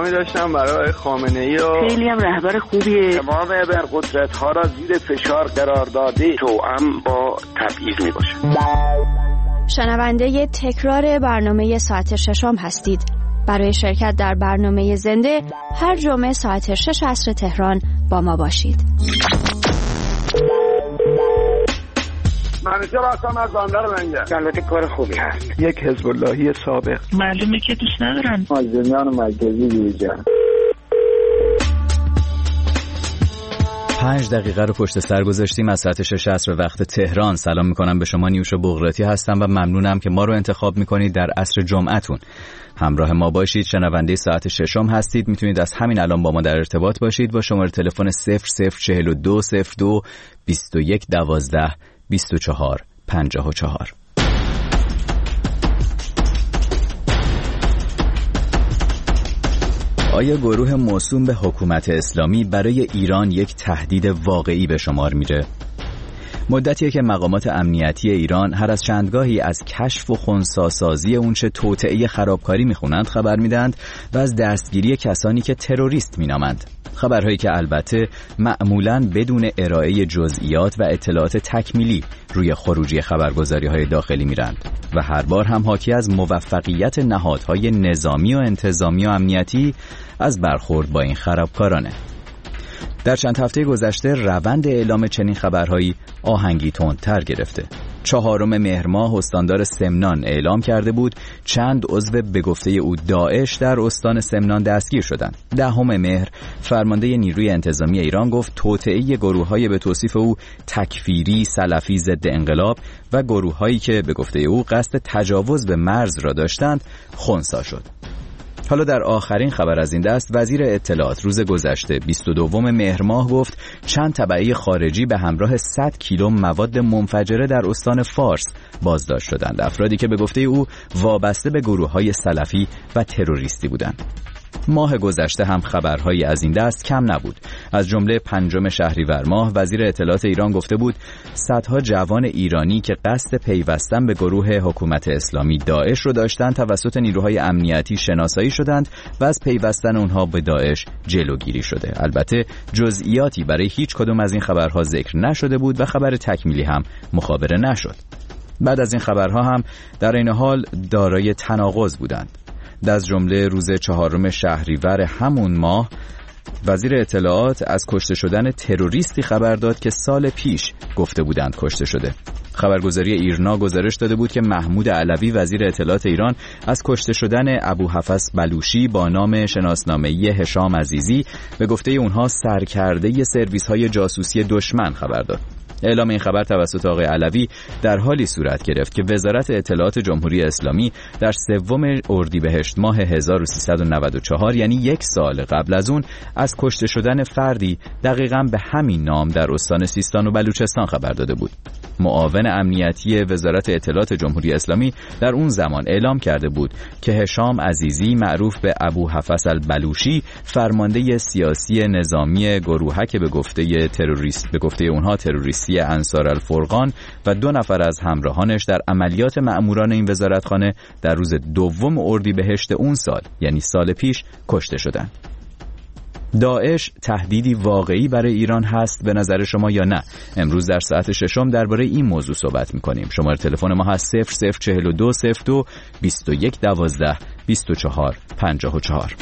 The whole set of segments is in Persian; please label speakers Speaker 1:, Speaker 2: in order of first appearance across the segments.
Speaker 1: پیامی داشتم برای خامنه‌ای و
Speaker 2: خیلی هم رهبر خوبیه.
Speaker 3: تمام ابرقدرت‌ها را زیر فشار قرار داده توأم با تبعیض میباشه.
Speaker 4: شنونده تکرار برنامه ساعت ششم هستید. برای شرکت در برنامه زنده هر جمعه ساعت 6 عصر تهران با ما باشید.
Speaker 3: منیجر هستم از بندر منجر. البته کار خوبی هست.
Speaker 1: یک حزب اللهی سابق.
Speaker 2: معلومه که دوست ندارن.
Speaker 3: مازندران مرکزی بیرجان.
Speaker 5: 5 دقیقه رو پشت سر گذاشتیم از ساعت 6 عصر وقت تهران. سلام میکنم به شما. نیوشا بغراتی هستم و ممنونم که ما رو انتخاب میکنید در عصر جمعتون. همراه ما باشید. شنونده ساعت ششم هستید. میتونید از همین الان با ما در ارتباط باشید با شماره تلفن 0042 02 21 12 24 54. آیا گروه موسوم به حکومت اسلامی برای ایران یک تهدید واقعی به شمار میره؟ مدتیه که مقامات امنیتی ایران هر از چندگاهی از کشف و خنثی‌سازی اونچه توطئه خرابکاری میخونند خبر میدند و از دستگیری کسانی که تروریست مینامند. خبرهایی که البته معمولاً بدون ارائه جزئیات و اطلاعات تکمیلی روی خروجی خبرگزاری‌های داخلی میرند و هر بار هم حاکی از موفقیت نهادهای نظامی و انتظامی و امنیتی از برخورد با این خرابکارانه. در چند هفته گذشته روند اعلام چنین خبرهایی آهنگی تندتر گرفته. 4 مهر ماه استاندار سمنان اعلام کرده بود چند عضو به گفته او داعش در استان سمنان دستگیر شدند. 10 مهر فرمانده نیروی انتظامی ایران گفت توطئه گروه‌های به توصیف او تکفیری، سلفی، ضد انقلاب و گروه‌هایی که به گفته او قصد تجاوز به مرز را داشتند خنثی شد. حالا در آخرین خبر از این دست وزیر اطلاعات روز گذشته 22 مهر ماه گفت چند تبعه خارجی به همراه 100 کیلو مواد منفجره در استان فارس بازداشت شدند. افرادی که به گفته او وابسته به گروه‌های سلفی و تروریستی بودند. ماه گذشته هم خبرهایی از این دست کم نبود. از جمله 5 شهریور ماه وزیر اطلاعات ایران گفته بود صدها جوان ایرانی که قصد پیوستن به گروه حکومت اسلامی داعش رو داشتند توسط نیروهای امنیتی شناسایی شدند و از پیوستن اونها به داعش جلوگیری شده. البته جزئیاتی برای هیچ کدوم از این خبرها ذکر نشده بود و خبر تکمیلی هم مخابره نشد. بعد از این خبرها هم در این حال دارای تناقض بودند. از جمله روز 4 شهریور همون ماه وزیر اطلاعات از کشته شدن تروریستی خبر داد که سال پیش گفته بودند کشته شده. خبرگزاری ایرنا گزارش داده بود که محمود علوی وزیر اطلاعات ایران از کشته شدن ابوحفص بلوشی با نام شناسنامه‌ای هشام عزیزی به گفته اونها سرکرده سرویس‌های جاسوسی دشمن خبر داد. اعلام این خبر توسط آقای علوی در حالی صورت گرفت که وزارت اطلاعات جمهوری اسلامی در 3 اردیبهشت ماه 1394 یعنی 1 سال قبل از اون از کشته شدن فردی دقیقاً به همین نام در استان سیستان و بلوچستان خبر داده بود. معاون امنیتی وزارت اطلاعات جمهوری اسلامی در اون زمان اعلام کرده بود که هشام عزیزی معروف به ابوحفص البلوشی فرمانده سیاسی نظامی گروهک به گفته اونها تروریستی انصار الفرقان و 2 نفر از همراهانش در عملیات مأموران این وزارتخانه در روز 2 اردیبهشت اون سال یعنی سال پیش کشته شدند. داعش تهدیدی واقعی برای ایران هست به نظر شما یا نه؟ امروز در ساعت ششم درباره این موضوع صحبت می‌کنیم. شماره تلفن ما هست 0042 02 21 12 24 54.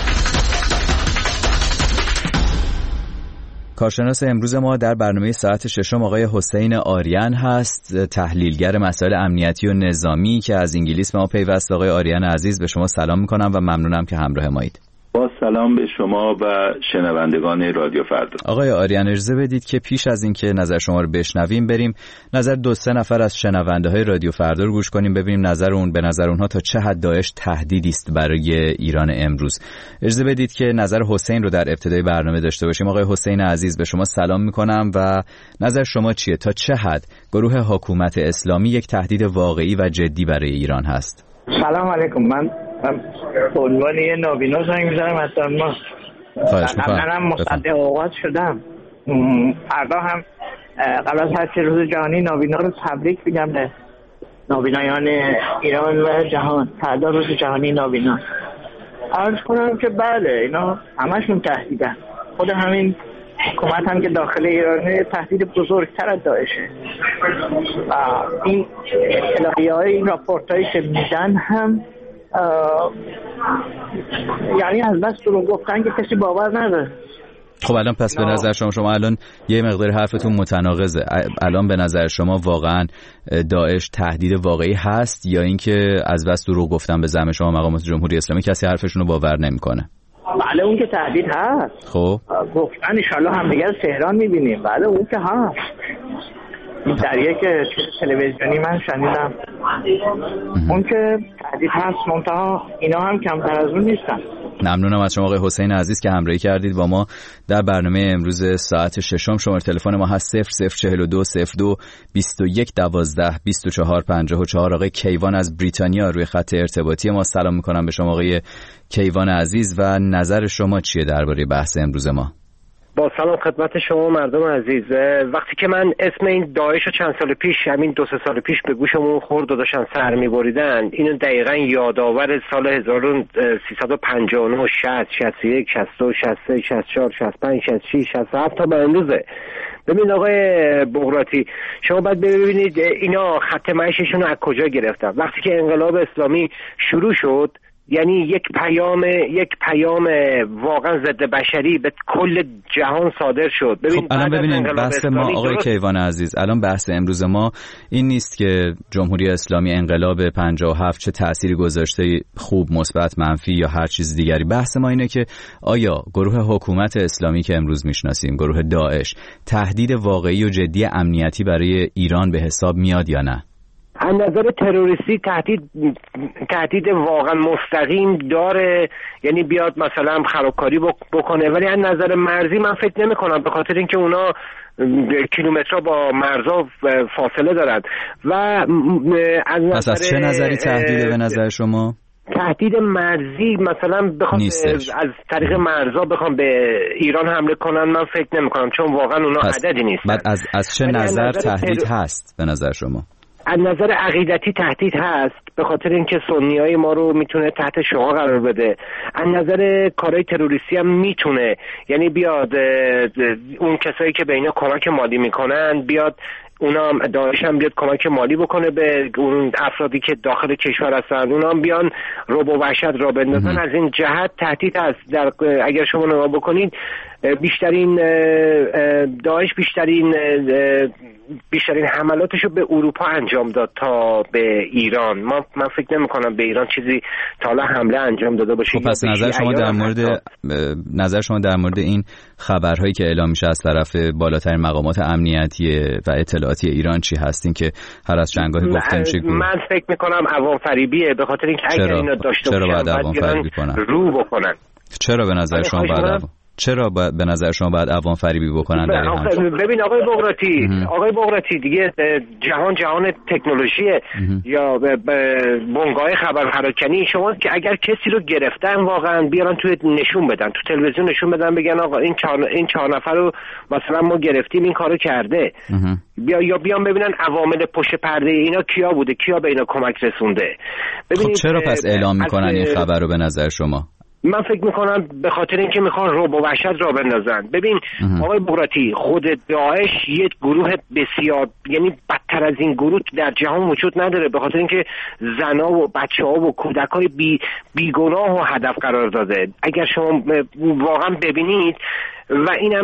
Speaker 5: کارشناس امروز ما در برنامه ساعت ششم آقای حسین آریان هست، تحلیلگر مسائل امنیتی و نظامی که از انگلیس به ما پیوست. آقای آریان عزیز به شما سلام می‌کنم و ممنونم که همراه مایید.
Speaker 6: با سلام به شما و شنوندگان رادیو فردا.
Speaker 5: آقای آریان اجازه بدید که پیش از اینکه نظر شما رو بشنویم بریم نظر 2-3 نفر از شنونده‌های رادیو فردا رو گوش کنیم، ببینیم به نظر اونها تا چه حد داعش تهدیدی است برای ایران امروز. اجازه بدید که نظر حسین رو در ابتدای برنامه داشته باشیم. آقای حسین عزیز به شما سلام می‌کنم و نظر شما چیه؟ تا چه حد گروه حکومت اسلامی یک تهدید واقعی و جدی برای ایران هست؟
Speaker 7: سلام علیکم. من به عنوان یه نابینا زنگ می‌زنم از دانمارک. من مصدق اوقات شدم. فردا هم قبل از هر روز جهانی نابینا رو تبریک میگم به نابینایان ایران و جهان. فردا روز جهانی نابینا. عرض کنم که بله اینا همشون تهدیدن. خود همین حکومت هم که داخل ایرانه تهدید بزرگتر از داعشه و این اطلاعیه‌های این راپورتایی که میدن هم یعنی از بس دروغ گفتن که کسی باور نداره.
Speaker 5: خب الان پس به نظر شما الان یه مقدار حرفتون متناقضه. الان به نظر شما واقعا داعش تهدید واقعی هست یا اینکه از بس دروغ گفتن به زعم شما مقامات جمهوری اسلامی کسی حرفشون رو باور نمیکنه؟
Speaker 7: بله اون که تهدید هست.
Speaker 5: خب
Speaker 7: گفتن ان شاءالله هم دیگه تهران میبینیم. بله اون که هست. این در یک تلویزیونی من شنیدم اون که تهدید هست، منتها اینا هم کمتر از اون نیستن.
Speaker 5: ممنونم از شما آقای حسین عزیز که همراهی کردید با ما در برنامه امروز ساعت 6. شماره تلفن ما هست 0042 02 21 12 24 54. آقای کیوان از بریتانیا روی خط ارتباطی ما. سلام میکنم به شما آقای کیوان عزیز و نظر شما چیه درباره بحث امروز ما؟
Speaker 8: با سلام خدمت شما مردم عزیز. وقتی که من اسم این داعش رو چند سال پیش، همین 2-3 سال پیش به گوشمون خورد و داشتن سر می‌بریدن، اینو دقیقاً یادآور سال 1359 60 61 62 63 64 65 66 67 تا به امروزه. ببین آقای بغراتی، شما باید ببینید اینا خط معیششون رو از کجا گرفتن. وقتی که انقلاب اسلامی شروع شد، یعنی یک پیام واقعا ضد بشری به کل جهان صادر شد.
Speaker 5: خب الان ببینید بحث ما آقای کیوان عزیز، الان بحث امروز ما این نیست که جمهوری اسلامی انقلاب 57 چه تأثیری گذاشته، خوب، مثبت، منفی یا هر چیز دیگری. بحث ما اینه که آیا گروه حکومت اسلامی که امروز میشناسیم، گروه داعش، تهدید واقعی و جدی امنیتی برای ایران به حساب میاد یا نه؟
Speaker 8: از نظر تروریستی تهدید واقعا مستقیم داره، یعنی بیاد مثلا خرابکاری بکنه، ولی از نظر مرزی من فکر نمی کنم، به خاطر اینکه اونا کیلومترها با مرزا فاصله دارن. و
Speaker 5: از چه نظری تهدیده به نظر شما؟
Speaker 8: تهدید مرزی مثلا بخوام از طریق مرزا بخوام به ایران حمله کنن، من فکر نمی کنم، چون واقعا اونا عددی نیستن.
Speaker 5: بعد از چه نظر تهدید هست به نظر شما؟
Speaker 8: از نظر عقیدتی تهدید هست، به خاطر اینکه سنیای ما رو میتونه تحت شعاع قرار بده. از نظر کارهای تروریستی هم میتونه، یعنی بیاد اون کسایی که به اینا کمک مالی میکنن، بیاد اونا هم داعش هم بیاد کمک مالی بکنه به اون افرادی که داخل کشور هستن، اونا هم بیان رعب و وحشت را بندازن. از این جهت تهدید هست. اگر شما نگاه بکنید بیشترین داعش بیشترین حملاتشو به اروپا انجام داد تا به ایران. من فکر نمی کنم به ایران چیزی تا حالا حمله انجام داده باشه.
Speaker 5: خب پس نظر شما در مورد این خبرهایی که اعلام میشه از طرف بالاترین مقامات امنیتی و اطلاعاتی ایران چی هستین که هر از چندگاهی گفته میشه؟
Speaker 8: من فکر میکنم عوام فریبیه، به خاطر اینکه اگر اینا داشته باشن رو بکنن.
Speaker 5: چرا به نظر شما به نظر شما باید عوام فریبی بکنن در این؟
Speaker 8: ببین آقای بغراتی دیگه جهان تکنولوژیه یا بنگاه خبر پراکنی. شما که اگر کسی رو گرفتن واقعا بیارن توی نشون بدن، تو تلویزیون نشون بدن، بگن آقا این 4 نفر رو مثلا ما گرفتیم، این کارو کرده. یا بیان ببینن عوامل پشت پرده اینا کیا بوده، کیا به اینا کمک رسونده.
Speaker 5: خب چرا پس اعلام میکنن این خبر رو به نظر شما؟
Speaker 8: من فکر میکنم به خاطر اینکه میخوان رعب و وحشت را بندازن. ببین آقای بغراتی، خود داعش یک گروه بسیار، یعنی بدتر از این گروه در جهان وجود نداره، به خاطر اینکه زنا و بچه‌ها و کودکای بیگناه و هدف قرار داده. اگر شما واقعا ببینید و اینم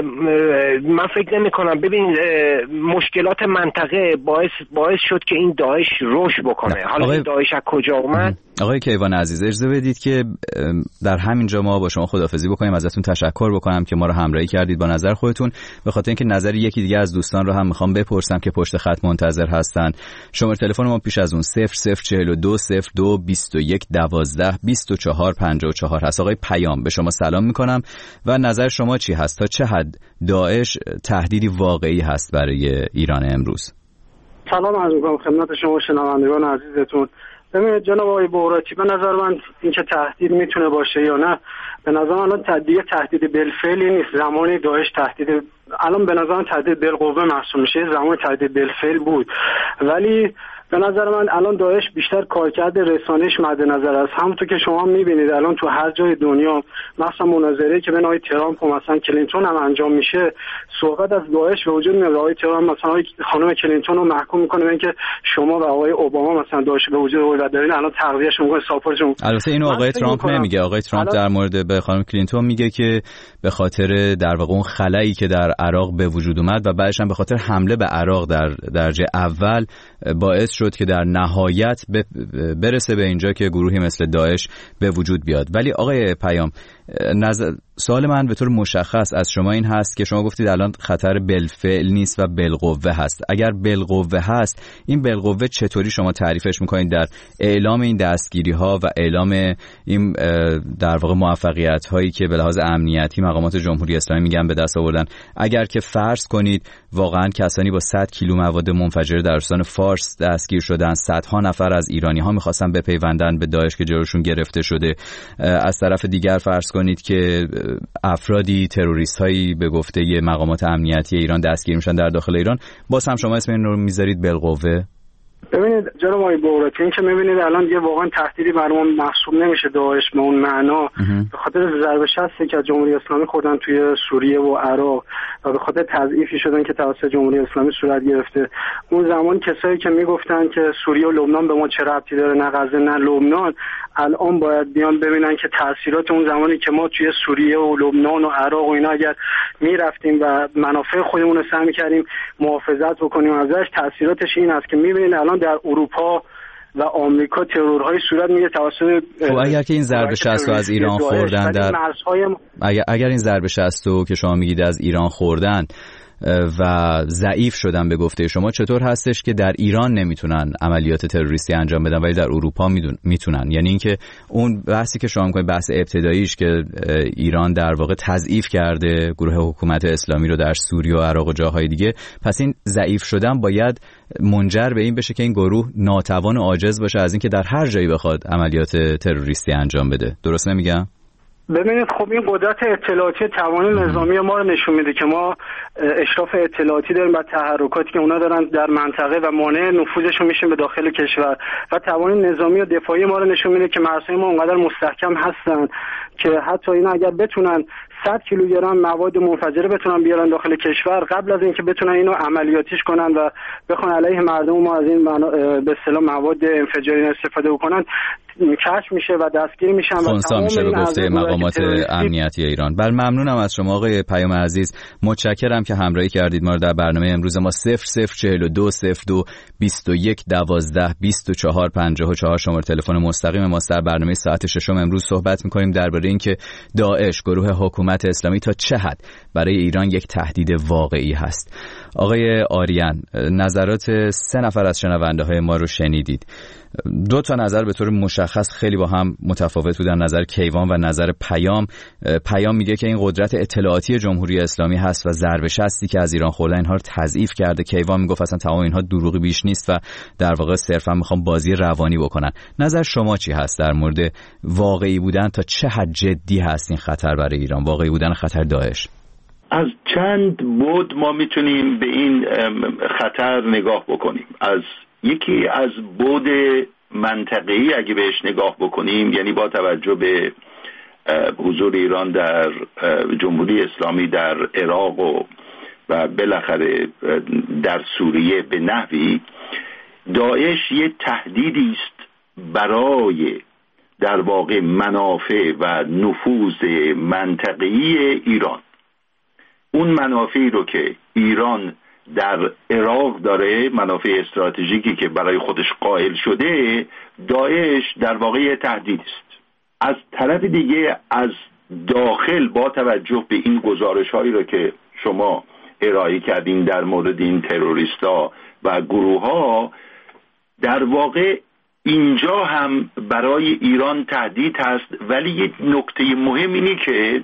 Speaker 8: من فکر نمی کنم، ببین مشکلات منطقه باعث شد که این داعش رشد بکنه. حالا این داعش از کجا اومد؟
Speaker 5: آقای کیوان عزیز اجازه بدید که در همینجا ما با شما خداحافظی بکنیم، ازتون تشکر بکنم که ما رو همراهی کردید با نظر خودتون، به خاطر اینکه نظر یکی دیگه از دوستان رو هم میخوام بپرسم که پشت خط منتظر هستن. شماره تلفن ما پیش از اون 0042 02 21 12 24 54 هست. آقای پیام، به شما سلام میکنم و نظر شما چی هست؟ تا چه حد داعش تهدیدی واقعی هست برای ایران امروز؟
Speaker 9: سلام عرض می‌کنم خدمت شما شنوندگان عزیزتون. ببینید جناب آقای بغراتی، به نظر من این که تهدید میتونه باشه یا نه، به نظر من تهدید بالفعلی نیست. زمانی داعش الان به نظر من تهدید بالقوه محسوب میشه، زمان تهدید بالفعل بود. ولی به نظر من الان داعش بیشتر کارکرد رسانه‌اش مد نظر است. همونطور که شما می‌بینید الان تو هر جای دنیا، مثلا مناظره‌ای که بین آقای ترامپ و مثلا کلینتون هم انجام میشه، صحبت از داعش به وجود میاد. آقای ترامپ مثلا خانم کلینتون رو محکوم میکنه به اینکه شما و آقای اوباما مثلا داعش به وجود آوردید، دارین الان تقویه‌اش می‌کنید، ساپورتشون.
Speaker 5: البته اینو آقای ترامپ نمیگه. آقای ترامپ در مورد به خانم کلینتون میگه که به خاطر در واقع اون خلایی که در عراق به وجود اومد و بعدش هم به خاطر حمله به عراق در درجه اول باعث شد که در نهایت برسه به اینجا که گروهی مثل داعش به وجود بیاد. ولی آقای پیام، سوال من به طور مشخص از شما این هست که شما گفتید الان خطر بالفعل نیست و بالقوه هست. اگر بالقوه هست، این بالقوه چطوری شما تعریفش میکنید در اعلام این دستگیری ها و اعلام این در واقع موفقیت هایی که به لحاظ امنیتی مقامات جمهوری اسلامی میگن به دست آوردن؟ اگر که فرض کنید واقعا کسانی با 100 کیلو مواد منفجره در استان فارس دستگیر شدن، صدها نفر از ایرانی ها میخواستن بپیوندن به داعش که جلوشون گرفته شده، از طرف دیگر فرض کنید که افرادی تروریست هایی به گفته مقامات امنیتی ایران دستگیر میشن در داخل ایران، باز هم شما اسم این رو میذارید بالقوه؟
Speaker 9: ببینید جناب آقای بهراتی، این که میبینید الان دیگه واقعا تهدیدی برامون محسوب نمیشه داعش به اون معنا، به خاطر ضربه شستی که از جمهوری اسلامی خوردن توی سوریه و عراق و به خاطر تضعیفی شدن که توسط جمهوری اسلامی صورت گرفته. اون زمان کسایی که میگفتن که سوریه و لبنان به ما چه ربطی داره، نه غزه نه لبنان، الان باید بیان ببینن که تاثیرات اون زمانی که ما توی سوریه و لبنان و عراق و اینا اگر میرفتیم و منافع خودمون رو سعی می‌کردیم محافظت بکنیم ازش، تاثیراتش این است که می‌بینید الان در اروپا و آمریکا ترورهای صورت میگیره توسط
Speaker 5: اگر که این ضربه 60 رو از ایران خوردن در اگر این ضربه 60 رو که شما میگید از ایران خوردن و ضعیف شدن به گفته شما، چطور هستش که در ایران نمیتونن عملیات تروریستی انجام بدن ولی در اروپا میتونن؟ یعنی اینکه اون بحثی که شما میگید بحث ابتداییش که ایران در واقع تضعیف کرده گروه حکومت اسلامی رو در سوریه و عراق و جاهای دیگه، پس این ضعیف شدن باید منجر به این بشه که این گروه ناتوان و عاجز باشه از اینکه در هر جایی بخواد عملیات تروریستی انجام بده. درست نمیگم؟
Speaker 9: ببینید خب این قدرت اطلاعاتی توان نظامی ما رو نشون میده که ما اشراف اطلاعاتی داریم بر تحرکاتی که اونا دارن در منطقه و مانع نفوذشون میشیم به داخل کشور، و توان نظامی و دفاعی ما رو نشون میده که مرزهای ما اونقدر مستحکم هستن که حتی اینا اگر بتونن 100 کیلوگرم مواد منفجره بتونن بیارن داخل کشور، قبل از اینکه بتونن اینو عملیاتیش کنن و بخوان علیه مردم ما از این به اصطلاح مواد انفجاری استفاده بکنن، کشف میشه و دستگیر میشن و
Speaker 5: تمام میشه به گفته مقامات امنیتی ایران. بر ممنونم از شما آقای پیام عزیز، متشکرم که همراهی کردید ما رو در برنامه امروز ما. 0042 02 21 12 24 54 شماره تلفن مستقیم ماست. در برنامه ساعت ششم امروز صحبت میکنیم درباره اینکه داعش گروه حکومت اسلامی تا چه حد برای ایران یک تهدید واقعی هست. آقای آریان، نظرات 3 نفر از شنونده های ما رو شنیدید. 2 تا نظر به طور مشخص خیلی با هم متفاوت بودن، نظر کیوان و نظر پیام. پیام میگه که این قدرت اطلاعاتی جمهوری اسلامی هست و ضربه شستی که از ایران خوردن اینها رو تضعیف کرده. کیوان میگفت اصلا تمام اینها دروغی بیش نیست و در واقع صرفا میخوام بازی روانی بکنن. نظر شما چی هست در مورد واقعی بودن تا چه حد جدی هست این خطر برای ایران، واقعی بودن خطر داعش؟
Speaker 6: از چند بود ما میتونیم به این خطر نگاه بکنیم. یکی از بود منطقه‌ای اگه بهش نگاه بکنیم، یعنی با توجه به حضور ایران در جمهوری اسلامی در عراق و بالاخره در سوریه به نحوی، داعش یه تهدیدی است برای در واقع منافع و نفوذ منطقه‌ای ایران. اون منافعی رو که ایران در عراق داره، منافع استراتژیکی که برای خودش قائل شده، داعش در واقع تهدید است. از طرف دیگه از داخل با توجه به این گزارش‌هایی رو که شما ارائه کردین در مورد این تروریست‌ها و گروه‌ها، در واقع اینجا هم برای ایران تهدید هست. ولی یک نکته مهم اینه که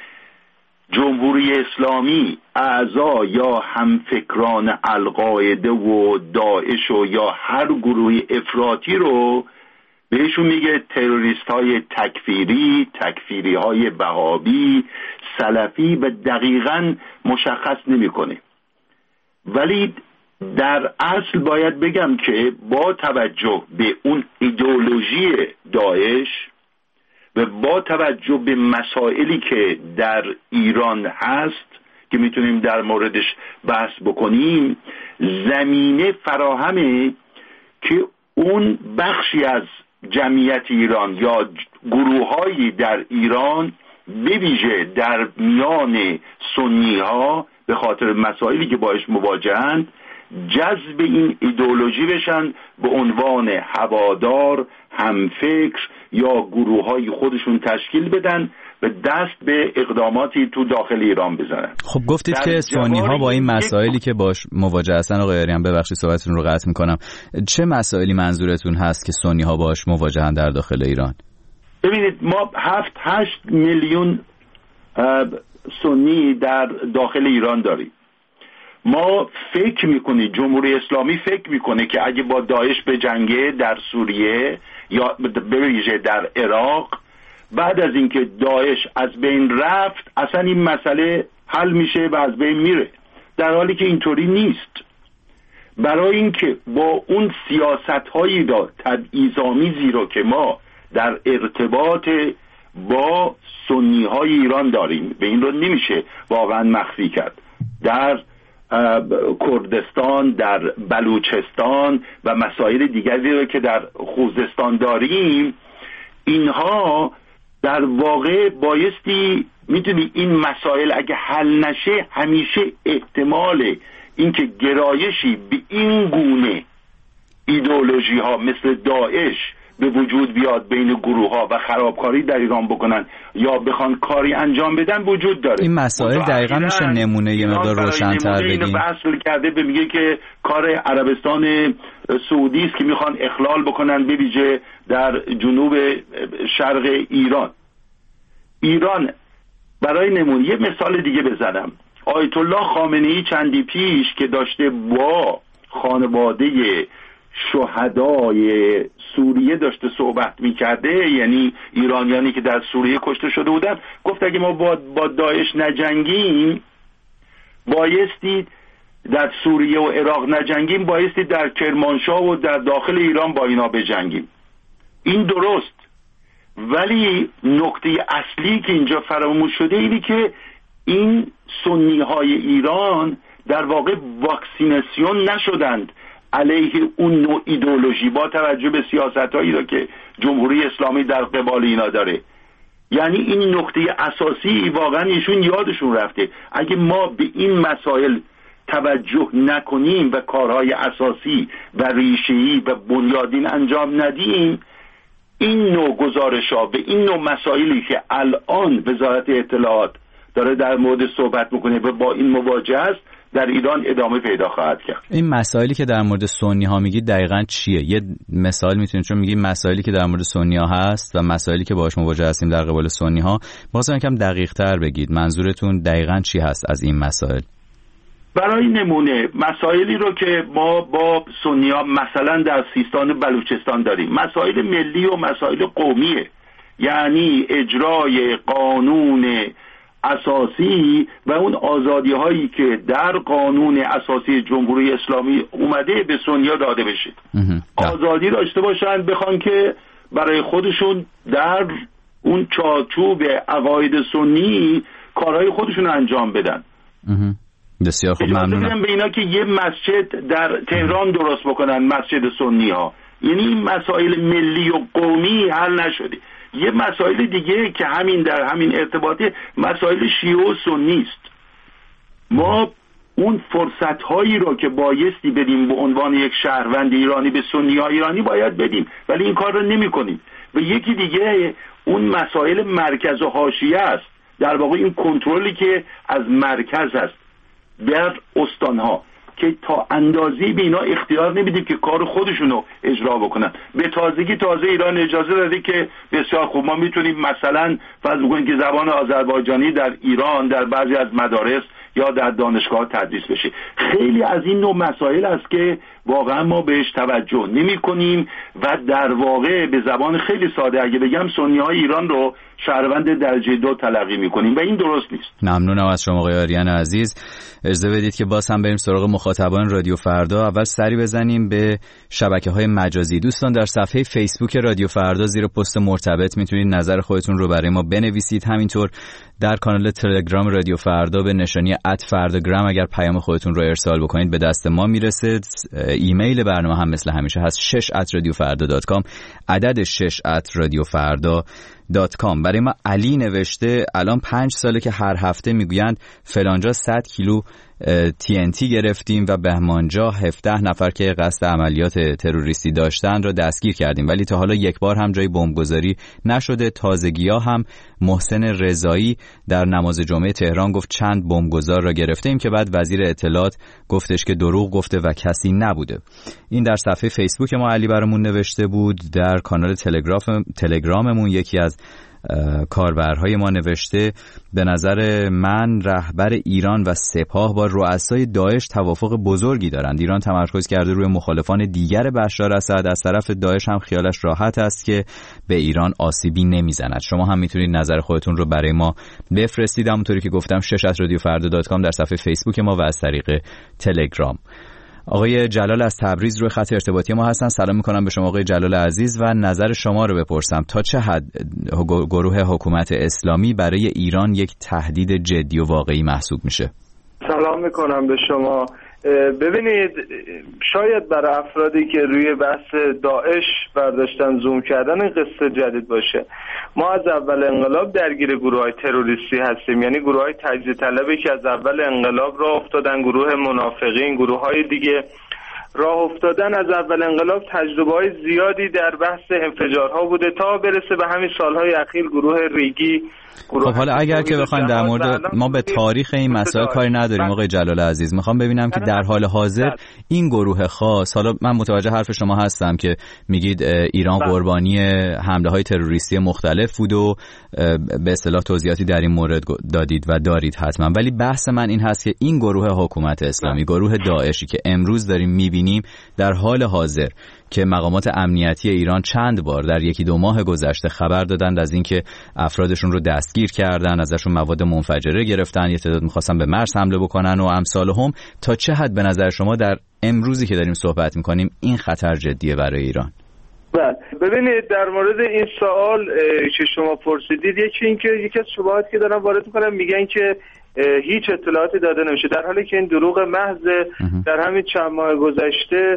Speaker 6: جمهوری اسلامی اعضا یا همفکران القاعده و داعش و یا هر گروه افراطی رو بهشون میگه تروریست های تکفیری، تکفیری های وهابی، سلفی، و دقیقاً مشخص نمیکنه. ولی در اصل باید بگم که با توجه به اون ایدئولوژی داعش و با توجه به مسائلی که در ایران هست که میتونیم در موردش بحث بکنیم، زمینه فراهمه که اون بخشی از جمعیت ایران یا گروه‌هایی در ایران به ویژه در میان سنی ها به خاطر مسائلی که باش مواجهند جذب این ایدئولوژی بشن، به عنوان هوادار، همفکر یا گروه‌های خودشون تشکیل بدن و دست به اقداماتی تو داخل ایران بزنن.
Speaker 5: خب گفتید که سنی ها با این مسائلی که باش مواجه هستن، آقای آریان ببخشید صحبتتون رو قطع میکنم، چه مسائلی منظورتون هست که سنی ها باش مواجهن در داخل ایران؟
Speaker 6: ببینید ما 7-8 میلیون سنی در داخل ایران داریم. ما فکر میکنی جمهوری اسلامی فکر میکنه که اگه با داعش به جنگه در سوریه یا به ویژه در عراق، بعد از اینکه داعش از بین رفت اصلا این مسئله حل میشه و از بین میره، در حالی که اینطوری نیست. برای اینکه با اون سیاست‌هایی را تبعیض‌آمیزی رو که ما در ارتباط با سنی‌های ایران داریم و این رو نمیشه واقعا مخفی کرد، در کردستان، در بلوچستان و مسائل دیگری رو که در خوزستان داریم، اینها در واقع بایستی میدونی این مسائل اگه حل نشه همیشه احتمال اینکه گرایشی به این گونه ایدئولوژی ها مثل داعش به وجود بیاد بین گروه ها و خرابکاری در ایران بکنن یا بخوان کاری انجام بدن وجود داره.
Speaker 5: این مسائل دقیقا میشه نمونه یه مقدار روشن‌تر بگیم.
Speaker 6: اینو بحث کرده به میگه که کار عربستان سعودی است که میخوان اخلال بکنن به ویژه در جنوب شرق ایران. برای نمونه یه مثال دیگه بزنم. آیت الله خامنه‌ای چندی پیش که داشته با خانواده شهدای سوریه داشته صحبت میکرده، یعنی ایرانیانی که در سوریه کشته شده بودن، گفت اگه ما با داعش نجنگیم بایستی در سوریه و عراق نجنگیم، بایستی در کرمانشاه و در داخل ایران با اینا بجنگیم. این درست، ولی نکته اصلی که اینجا فراموش شده اینه که این سنی های ایران در واقع واکسیناسیون نشدند علیه اون نوع ایدئولوژی با توجه به سیاستایی را که جمهوری اسلامی در قبال اینا داره. یعنی این نکته اساسی واقعا ایشون یادشون رفته. اگه ما به این مسائل توجه نکنیم و کارهای اساسی و ریشه‌ای و بنیادین انجام ندیم، این نوع گزارش‌ها به این نوع مسائلی که الان وزارت اطلاعات داره در مورد صحبت میکنه و با این مواجه است در ایران ادامه پیدا خواهد کرد.
Speaker 5: این مسائلی که در مورد سنی ها میگید دقیقاً چیه؟ یه مثال میتونید، چون میگید مسائلی که در مورد سنی ها هست و مسائلی که باهاش مواجه هستیم در قبال سنی ها، واسه یکم دقیق تر بگید منظورتون دقیقاً چی هست از این مسائل؟
Speaker 6: برای نمونه مسائلی رو که ما با سنی ها مثلا در سیستان و بلوچستان داریم، مسائل ملی و مسائل قومیه، یعنی اجرای قانون اساسی و اون آزادی هایی که در قانون اساسی جمهوری اسلامی اومده به سنی‌ها داده بشه. آزادی داشته باشن، بخوان که برای خودشون در اون چارچوب عقاید سنی کارهای خودشون انجام بدن.
Speaker 5: بسیار خوب، ممنونم.
Speaker 6: به اینا که یه مسجد در تهران درست بکنن، مسجد سنی ها. یعنی این مسائل ملی و قومی حل نشده. یه مسائل دیگه که همین در همین ارتباطه مسائل شیعه و سنی است. ما اون فرصت هایی رو که بایستی بدیم به عنوان یک شهروند ایرانی به سنی ها ایرانی باید بدیم، ولی این کار رو نمی کنیم. و یکی دیگه اون مسائل مرکز و حاشیه است، در واقع این کنترلی که از مرکز است در استانها که تا اندازه‌ای به اینا اختیار نمیدیم که کار خودشونو اجرا بکنن. به تازگی ایران اجازه داده که بسیار خوب ما میتونیم مثلا فرض بکنیم که زبان آذربایجانی در ایران در بعضی از مدارس یا در دانشگاه تدریس بشه. خیلی از این نوع مسائل است که واقعا ما بهش توجه نمی کنیم و در واقع به زبان خیلی ساده اگه بگم سنی‌های ایران رو شهروند درجه 2 تلقی می کنیم و این درست نیست.
Speaker 5: ممنونم از شما آقای آریان عزیز. اجازه بدید که باز هم بریم سراغ مخاطبان رادیو فردا. اول سری بزنیم به شبکه‌های مجازی. دوستان در صفحه فیسبوک رادیو فردا زیر پست مرتبط میتونید نظر خودتون رو برای ما بنویسید. همینطور در کانال تلگرام رادیو فردا به نشانی @فرداگرام اگر پیام خودتون رو ارسال بکنید به دست ما میرسه. ایمیل برنامه هم مثل همیشه هست 6@radiofarda.com عدد 6@radiofarda.com. برای ما علی نوشته الان 5 ساله که هر هفته میگویند فلانجا 100 کیلو TNT گرفتیم و بهمانجا 17 نفر که قصد عملیات تروریستی داشتن را دستگیر کردیم، ولی تا حالا یک بار هم جای بمبگذاری نشده. تازگی‌ها هم محسن رضایی در نماز جمعه تهران گفت چند بمبگذار را گرفتیم که بعد وزیر اطلاعات گفتش که دروغ گفته و کسی نبوده. این در صفحه فیسبوک ما علی برامون نوشته بود. در کانال تلگراممون یکی از کاربرهای ما نوشته به نظر من رهبر ایران و سپاه با رؤسای داعش توافق بزرگی دارند. ایران تمرکز کرده روی مخالفان دیگر بشار اسد، از طرف داعش هم خیالش راحت است که به ایران آسیبی نمیزند. شما هم میتونید نظر خودتون رو برای ما بفرستید، همونطوری که گفتم 6@radiofarda.com در صفحه فیسبوک ما و از طریق تلگرام. آقای جلال از تبریز روی خط ارتباطی ما هستن. سلام میکنم به شما آقای جلال عزیز و نظر شما رو بپرسم تا چه حد گروه حکومت اسلامی برای ایران یک تهدید جدی و واقعی محسوب میشه؟
Speaker 10: سلام میکنم به شما. ببینید، شاید برای افرادی که روی بحث داعش برداشتن زوم کردن این قصه جدید باشه. ما از اول انقلاب درگیر گروه‌های تروریستی هستیم، یعنی گروه‌های تجزیه طلبی که از اول انقلاب راه افتادن، گروه منافقین، گروه‌های دیگه راه افتادن. از اول انقلاب تجربه‌های زیادی در بحث انفجارها بوده تا برسه به همین سالهای اخیر گروه ریگی.
Speaker 5: خب حالا اگر که بخوایم در مورد ما به تاریخ این مسائل کاری نداریم آقای جلال عزیز، میخوام ببینم که در حال حاضر این گروه خاص، حالا من متوجه حرف شما هستم که میگید ایران قربانی حمله های تروریستی مختلف بود و به اصطلاح توضیحاتی در این مورد دادید و دارید حتما، ولی بحث من این هست که این گروه حکومت اسلامی، گروه داعشی که امروز داریم میبینیم در حال حاضر که مقامات امنیتی ایران چند بار در 1-2 ماه گذشته خبر دادند از اینکه افرادشون رو دستگیر کردن، ازشون مواد منفجره گرفتن، یه تعداد می‌خواستن به مرز حمله بکنن و امثالهم، تا چه حد به نظر شما در امروزی که داریم صحبت می‌کنیم این خطر جدیه برای ایران؟
Speaker 10: بله، ببینید در مورد این سوال که شما پرسیدید، یکی از شبهاتی که دارن وارد می‌کنن میگن که هیچ اطلاعاتی داده نمیشه، در حالی که این دروغ محض. در همین چند ماه گذشته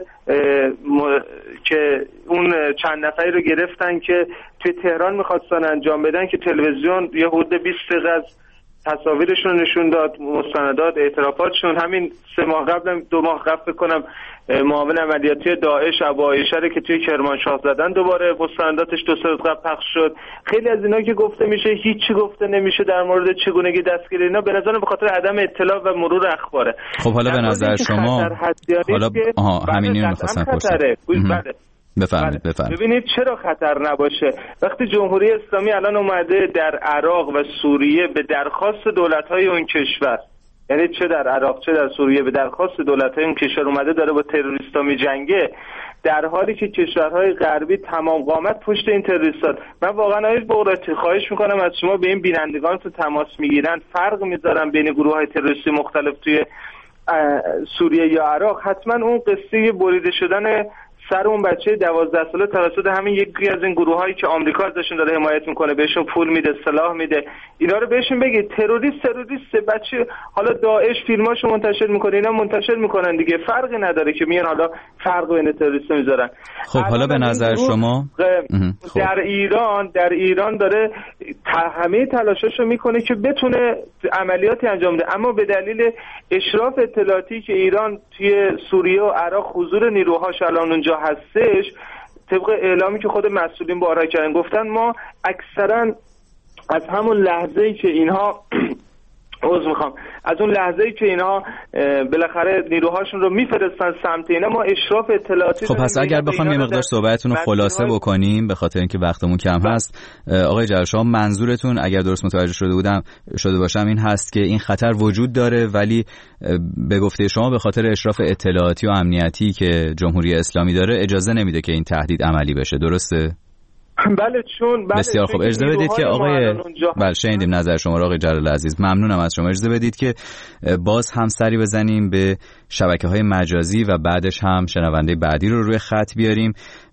Speaker 10: که اون چند نفری رو گرفتن که توی تهران میخواستن انجام بدن که تلویزیون یه حدود 20 دقیقه از تصاویرشون نشون داد، مستندات، اعترافاتشون. همین 3 ماه قبل، 2 ماه قبل بکنم، معاون عملیاتی داعش ابو عایشه که توی کرمانشاه زدن، دوباره مستنداتش 2 سال قبل پخش شد. خیلی از اینا که گفته میشه هیچی گفته نمیشه در مورد چگونگی دستگیری اینا، به نظرم به خاطر عدم اطلاع و مرور اخباره.
Speaker 5: خب حالا به نظر شما حالا همین می‌خواستم بپرسم. بفرمایید.
Speaker 10: ببینید چرا خطر نباشه؟ وقتی جمهوری اسلامی الان اومده در عراق و سوریه به درخواست دولت‌های اون کشور، یعنی چه در عراق چه در سوریه به درخواست دولت‌های اون کشور اومده داره با تروریستا می‌جنگه، در حالی که کشورهای غربی تمام قامت پشت این تروریستان. من واقعا آقای بغراتی خواهش می‌کنم از شما، به این بینندگان تو تماس می‌گیرن فرق می‌ذارن بین گروه‌های تروریستی مختلف توی سوریه یا عراق، حتما اون قصه بریده شدن سر اون بچه 12 ساله توسط همین یکی از این گروهایی که آمریکا ازشون داره حمایت میکنه، بهشون پول میده، سلاح میده، اینا رو بهشون بگید تروریست بچه. حالا داعش فیلماشو منتشر میکنه، اینا منتشر میکنن دیگه، فرقی نداره که میان حالا فرق بین تروریست میذارن.
Speaker 5: خب حالا به نظر شما
Speaker 10: در ایران داره همه تلاشاشو میکنه که بتونه عملیاتی انجام بده، اما به دلیل اشراف اطلاعاتی که ایران توی سوریه و عراق حضور نیروهاش الان اونجا هستش، طبق اعلامی که خود مسئولین بارها کردن، گفتن ما اکثرا از همون لحظه‌ای که اینها عذر میخوام، از اون لحظه‌ای که اینا بالاخره نیروهاشون رو میفرستن سمت اینا، ما اشراف اطلاعاتی.
Speaker 5: خب پس اگر بخوام یه مقدار صحبتتون رو خلاصه بکنیم به خاطر اینکه وقتمون کم هست، آقای جلال شما منظورتون اگر درست متوجه شده باشم این هست که این خطر وجود داره، ولی به گفته شما به خاطر اشراف اطلاعاتی و امنیتی که جمهوری اسلامی داره اجازه نمیده که این تهدید عملی بشه، درسته؟
Speaker 10: بله چون
Speaker 5: بسیار خوب. اجازه بدید که آقای شنیدیم نظر شما را آقای جلال عزیز، ممنونم از شما. اجازه بدید که باز هم سری بزنیم به شبکه‌های مجازی و بعدش هم شنونده بعدی رو روی خط بیاریم.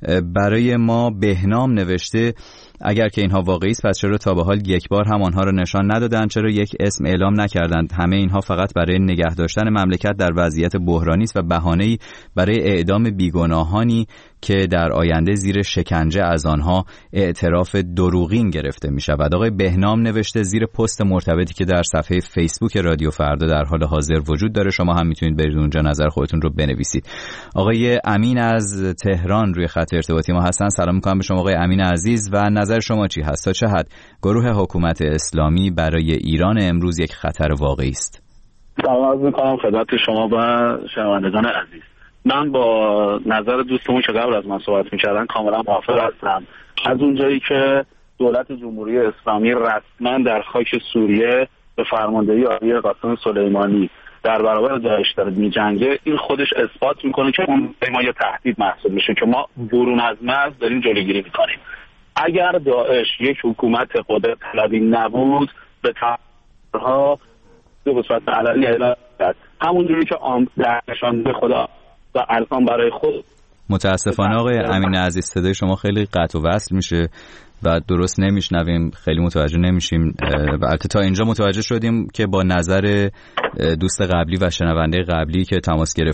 Speaker 5: برای ما بهنام نوشته اگر که اینها واقعی است پس چرا تا به حال یک بار هم آنها را نشان ندادند؟ چرا یک اسم اعلام نکردند؟ همه اینها فقط برای نگه داشتن مملکت در وضعیت بحرانی است و بهانه‌ای برای اعدام بیگناهانی که در آینده زیر شکنجه از آنها اعتراف دروغین گرفته می شود. آقای بهنام نوشته زیر پست مرتبطی که در صفحه فیسبوک رادیو فردا در حال حاضر وجود داره، شما هم میتونید برید اونجا نظر خودتون رو بنویسید. آقای امین از تهران روی خط ارتباطی ما هستن. سلام میکنم به شما آقای امین عزیز و نظر شما چی هست؟ تا چه حد گروه حکومت اسلامی برای ایران امروز یک خطر واقعی است؟
Speaker 11: سلام عرض میکنم خدمت شما و شنوندگان عزیز. من با نظر دوستمون که قبل از من صحبت میکردن کاملا موافق هستم. از اونجایی که دولت جمهوری اسلامی رسما در خاک سوریه به فرماندهی آقای قاسم سلیمانی در برابر داعش داره میجنگه، این خودش اثبات میکنه که اون ما یه تهدید محسوب میشه که ما برون از مرز داریم جلوگیری میکنیم. اگر داعش یک حکومت قدرت طلبی نبود به تبعها به صورت علنی اعلام کرد، همونجوری که نشان به خدا و الان برای خود.
Speaker 5: متاسفانه آقای امین عزیز صدای شما خیلی قطع و وصل میشه و درست نمیشنویم، خیلی متوجه نمیشیم. و البته تا اینجا متوجه شدیم که با نظر دوست قبلی و شنونده قبلی که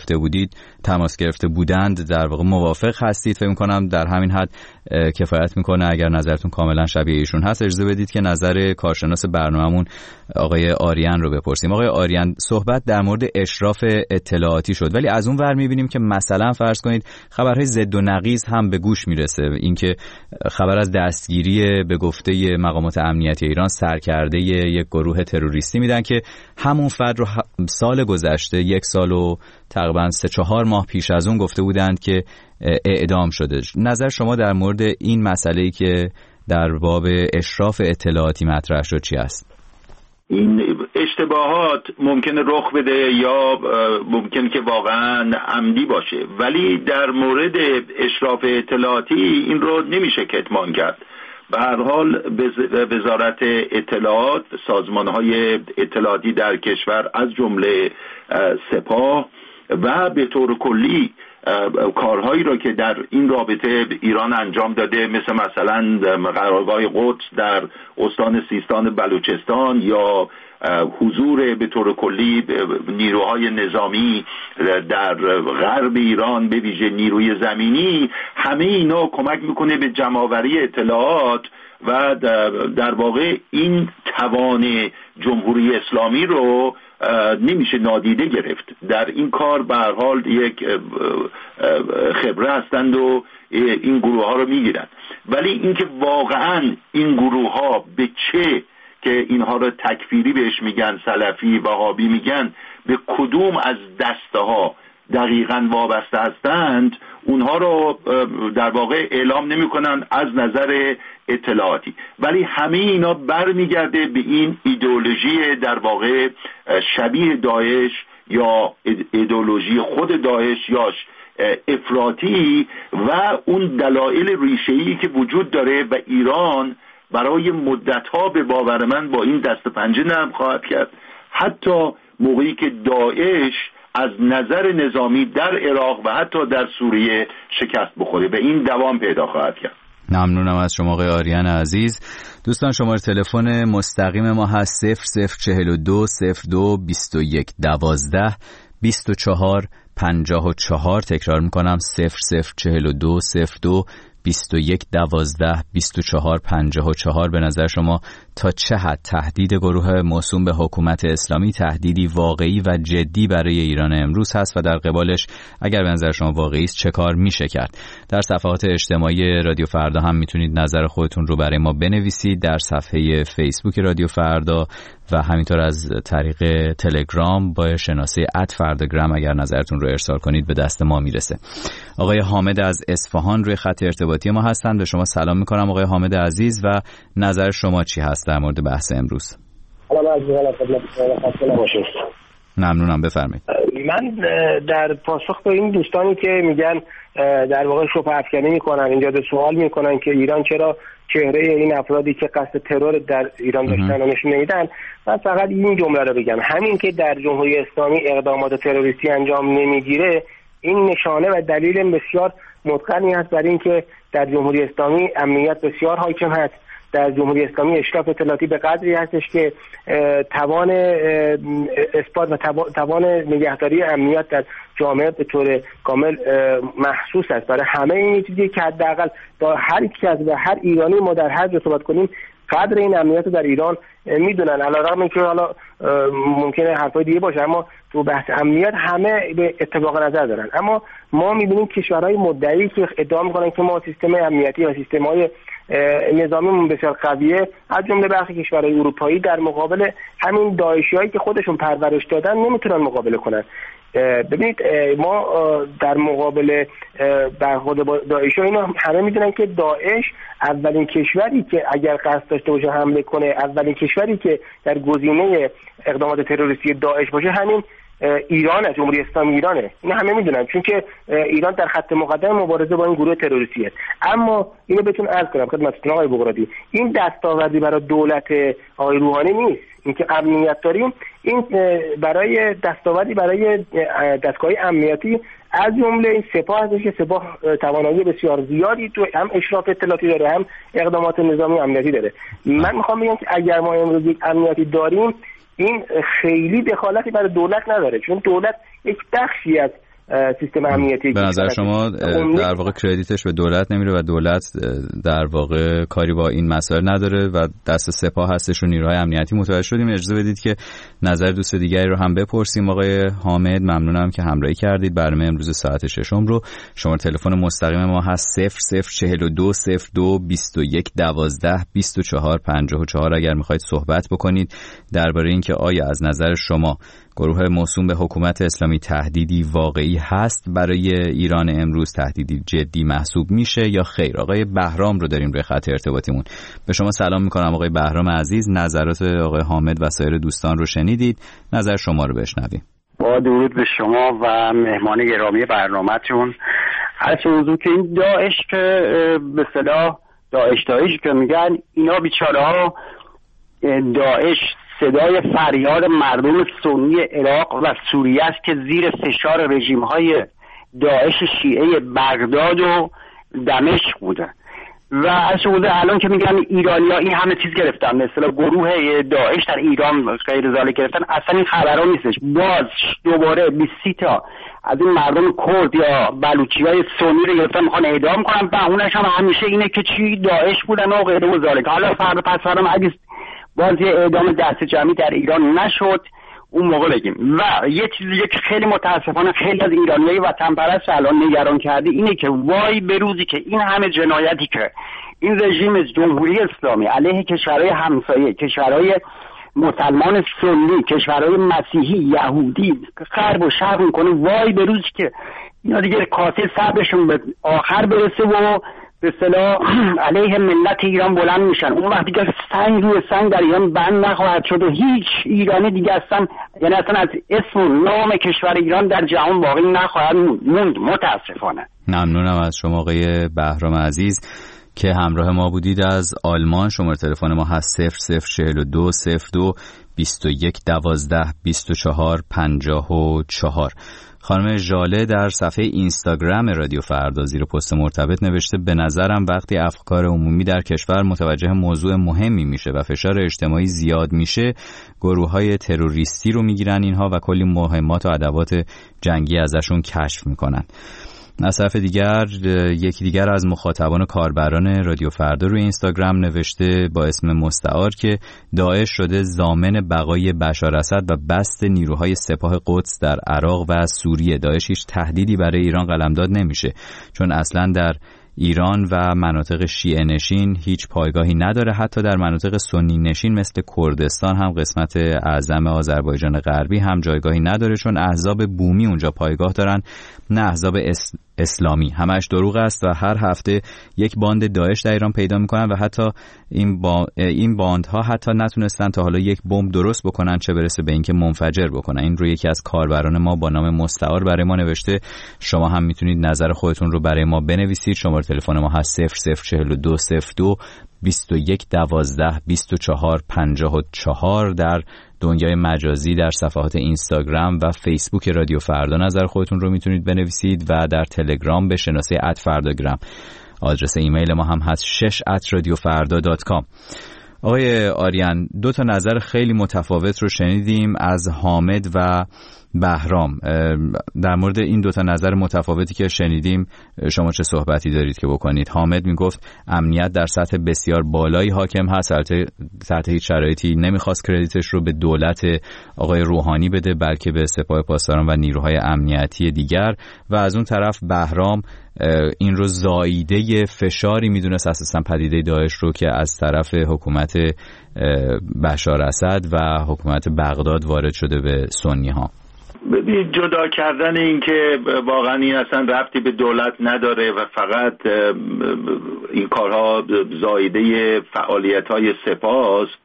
Speaker 5: تماس گرفته بودند در واقع موافق هستید. فکر می‌کنم در همین حد کفایت میکنه. اگر نظرتون کاملا شبیه ایشون هست اجازه بدید که نظر کارشناس برنامه‌مون آقای آریان رو بپرسیم. آقای آریان، صحبت در مورد اشراف اطلاعاتی شد، ولی از اون ور می‌بینیم که مثلا فرض کنید خبرهای ضد و نقیض هم به گوش میرسه. اینکه خبر از دستگیری به گفته مقامات امنیتی ایران سرکرده یک گروه تروریستی میدن که همون فرد رو سال گذشته 1 سال و تقریبا 3-4 ماه پیش از اون گفته بودند که اعدام شده. نظر شما در مورد این مسئله‌ای که در باب اشراف اطلاعاتی مطرح شد چی است؟
Speaker 6: این اشتباهات ممکنه رخ بده یا ممکنه که واقعا عمدی باشه، ولی در مورد اشراف اطلاعاتی این رو نمیشه کتمان کرد. به هر حال وزارت اطلاعات، سازمان‌های اطلاعاتی در کشور از جمله سپاه و به طور کلی کارهایی را که در این رابطه ایران انجام داده، مثلا قرارگاه قدس در استان سیستان بلوچستان یا حضور به طور کلی نیروهای نظامی در غرب ایران به ویژه نیروی زمینی، همه اینا کمک میکنه به جمع‌آوری اطلاعات و در واقع این توان جمهوری اسلامی رو نمیشه نادیده گرفت. در این کار به هر حال یک خبره هستند و این گروه ها رو میگیرن، ولی اینکه واقعا این گروه ها به چه که اینها رو تکفیری بهش میگن، سلفی، وهابی میگن، به کدوم از دسته ها دقیقاً وابسته هستند، اونها رو در واقع اعلام نمیکنن از نظر اطلاعاتی، ولی همه اینا برمیگرده به این ایدئولوژی در واقع شبیه داعش یا ایدئولوژی خود داعش یا افراطی و اون دلایل ریشه‌ای که وجود داره و ایران برای مدت‌ها به باور من با این دست پنجه نرم خواهد کرد، حتی موقعی که داعش از نظر نظامی در عراق و حتی در سوریه شکست بخوره و این دوام پیدا خواهد کرد.
Speaker 5: ممنونم از شما آقای آریان عزیز. دوستان شماره تلفن مستقیم ما هست 0042 02 21 12 24 54. تکرار میکنم 0042 02 21 12 24 54. به نظر شما تا چه حد تهدید گروه موسوم به حکومت اسلامی تهدیدی واقعی و جدی برای ایران امروز هست و در قبالش اگر به نظر شما واقعی است چه کار میشه کرد؟ در صفحات اجتماعی رادیو فردا هم میتونید نظر خودتون رو برای ما بنویسید، در صفحه فیسبوک رادیو فردا و همینطور از طریق تلگرام با شناسه @فرداگرام اگر نظرتون رو ارسال کنید به دست ما میرسه. آقای حامد از اصفهان روی خط ارتباطی ما هستند. به شما سلام میکنم آقای حامد عزیز و نظر شما چی هست در مورد بحث امروز؟ ممنونم، بفرمایید.
Speaker 8: من در پاسخ به این دوستانی که میگن در واقع شبهه افکنی میکنن، اینجا به سوال میکنن که ایران چرا چهره این افرادی که قصد ترور در ایران داشتن و نشون نمیدن، من فقط این جمله رو بگم: همین که در جمهوری اسلامی اقدامات تروریستی انجام نمیگیره، این نشانه و دلیل بسیار متقنی است برای اینکه در جمهوری اسلامی امنیت بسیار حاکم هست. در جمهوری اسلامی اشراف اطلاعاتی به قدری هستش که توان اثبات و توان نگهداری امنیت در جامعه به طور کامل محسوس است. برای همه این چیزی که حداقل هر کس و هر ایرانی ما در هر جا صحبت کنیم قدر این امنیت رو در ایران میدونن، علیرغم اینکه حالا ممکنه حرفای دیگه باشه، اما تو بحث امنیت همه به اتفاق نظر دارن. اما ما میبینیم کشورهای مدعی که ادعا میکنن که ما سیستم امنیتی و سیستم‌های نظامیمون بسیار قویه، از جمله برخی کشورهای اروپایی، در مقابل همین داعشیایی که خودشون پرورش دادن نمیتونن مقابله کنن. ببینید ما در مقابل برخورد با داعش، اینا همه میدونن که داعش اولین کشوری که اگر قصد داشته باشه حمله کنه، اولین کشوری که در گزینه اقدامات تروریستی داعش باشه همین ایران، جمهوری اسلامی ایرانه. اینا همه میدونن، چون که ایران در خط مقدم مبارزه با این گروه تروریستیه. اما اینو بهتون عرض کنم خدمتتون آقای بغرادی، این دستاوردی برای دولت آقای روحانی نیست. اینکه امنیت داریم، این برای دستاوردی برای دستگاه امنیتی از جمله این سپاه هستش که سپاه توانایی بسیار زیادی تو هم اشراف اطلاعاتی داره، هم اقدامات نظامی امنیتی داره. من میخوام بگم که اگر ما امروز یک امنیتی داریم، این خیلی دخالتی برای دولت نداره، چون دولت یک بخشی از سیستم امنیتی.
Speaker 5: به نظر شما در واقع کردیتش به دولت نمیره و دولت در واقع کاری با این مسائل نداره و دست سپاه هستش و نیروهای امنیتی؟ متوجه شدیم. اجازه بدید که نظر دوست دیگری رو هم بپرسیم. آقای حامد ممنونم که همراهی کردید. برنامه امروز ساعت 6 رو شماره تلفن مستقیم ما هست 0042 02 21 12 24 54. اگر میخواید صحبت بکنید درباره اینکه آیا از نظر شما گروه موسوم به حکومت اسلامی تهدیدی واقعی هست برای ایران امروز، تهدیدی جدی محسوب میشه یا خیر؟ آقای بهرام رو داریم روی خط ارتباطیمون. به شما سلام میکنم آقای بهرام عزیز. نظرات آقای حامد و سایر دوستان رو شنیدید، نظر شما رو بشنویم.
Speaker 3: با درود به شما و مهمان گرامی برنامه‌تون. هر چه موضوع که این داعش که به اصطلاح داعش که میگن، اینا بیچاره‌ها داعش صدای فریاد مردم سنی عراق و سوریه است که زیر فشار رژیم‌های داعش شیعه بغداد و دمشق بودن. و از شده الان که میگن ایرانی‌ها این همه چیز گرفتن، مثلا گروه داعش در ایران غیر ذالک گرفتن، اصلا این خبرها نیستش. باز دوباره 20 تا از این مردم کرد یا بلوچیای سنی رو گرفتن، میخوان اعدام کنن. بهونه‌اش هم همیشه اینه که چی داعش بودن و غیر ذالک. حالا فردا پس فردا اگه باز یه اعدام دست جمعی در ایران نشد، اون موقع بگیم. و یه چیزی که خیلی متاسفانه خیلی از ایرانیای وطن پرست الان نگران کرده اینه که وای به روزی که این همه جنایتی که این رژیم جمهوری اسلامی علیه کشورهای همسایه، کشورهای مسلمان سنی، کشورهای مسیحی، یهودی، غرب و شرق میکنه، وای به روزی که اینا دیگه کاسه صبرشون به آخر برسه و به اصطلاح علیه ملت ایران بلند میشن. اون وقت دیگه سنگ روی سنگ در ایران بند نخواهد شد و هیچ ایرانی دیگه اصلا، یعنی اصلا از اسم و نام کشور ایران در جهان باقی نخواهد موند، متاسفانه.
Speaker 5: ممنونم از شما آقای بهرام عزیز که همراه ما بودید از آلمان. شماره تلفن ما هست 0042 02 21 12 24 54. خانم ژاله در صفحه اینستاگرام رادیو فردا زیر پست مرتبط نوشته: به نظرم وقتی افکار عمومی در کشور متوجه موضوع مهمی میشه و فشار اجتماعی زیاد میشه، گروه‌های تروریستی رو میگیرن اینها و کلی مهمات و ادوات جنگی ازشون کشف میکنن. از طرف دیگر یکی دیگر از مخاطبان و کاربران رادیو فردا روی اینستاگرام نوشته با اسم مستعار که داعش شده ضامن بقای بشار اسد و بسط نیروهای سپاه قدس در عراق و سوریه. داعش هیچ تهدیدی برای ایران قلمداد نمیشه، چون اصلا در ایران و مناطق شیعه نشین هیچ پایگاهی نداره. حتی در مناطق سنی نشین مثل کردستان هم قسمت اعظم آذربایجان غربی هم جایگاهی نداره، چون احزاب بومی اونجا پایگاه دارن، نه احزاب اسلامی. همش دروغ است و هر هفته یک باند داعش در ایران پیدا میکنن و حتی این باندها حتی نتونستن تا حالا یک بمب درست بکنن، چه برسه به اینکه منفجر بکنن. این رو یکی از کاربران ما با نام مستعار برای ما نوشته. شما هم میتونید نظر خودتون رو برای ما بنویسید. شماره تلفن ما هست 004202 2112 2454. در دنیای مجازی در صفحات اینستاگرام و فیسبوک رادیو فردا نظر خودتون رو میتونید بنویسید و در تلگرام به شناسه @فرداگرام. آدرس ایمیل ما هم هست 6@radiofarda.com. آقای آریان، 2 تا نظر خیلی متفاوت رو شنیدیم از حامد و بهرام. در مورد این 2 تا نظر متفاوتی که شنیدیم شما چه صحبتی دارید که بکنید؟ حامد میگفت امنیت در سطح بسیار بالایی حاکم هست، البته تحت هیچ شرایطی نمیخواست کردیتش رو به دولت آقای روحانی بده بلکه به سپاه پاسداران و نیروهای امنیتی دیگر. و از اون طرف بهرام این رو زاییده فشاری میدونست اساسا پدیده داعش رو که از طرف حکومت بشار اسد و حکومت بغداد وارد شده به سنی ها.
Speaker 6: ببینید، جدا کردن این که واقعا این اصلا ربطی به دولت نداره و فقط این کارها زاییده فعالیت‌های سپاه است،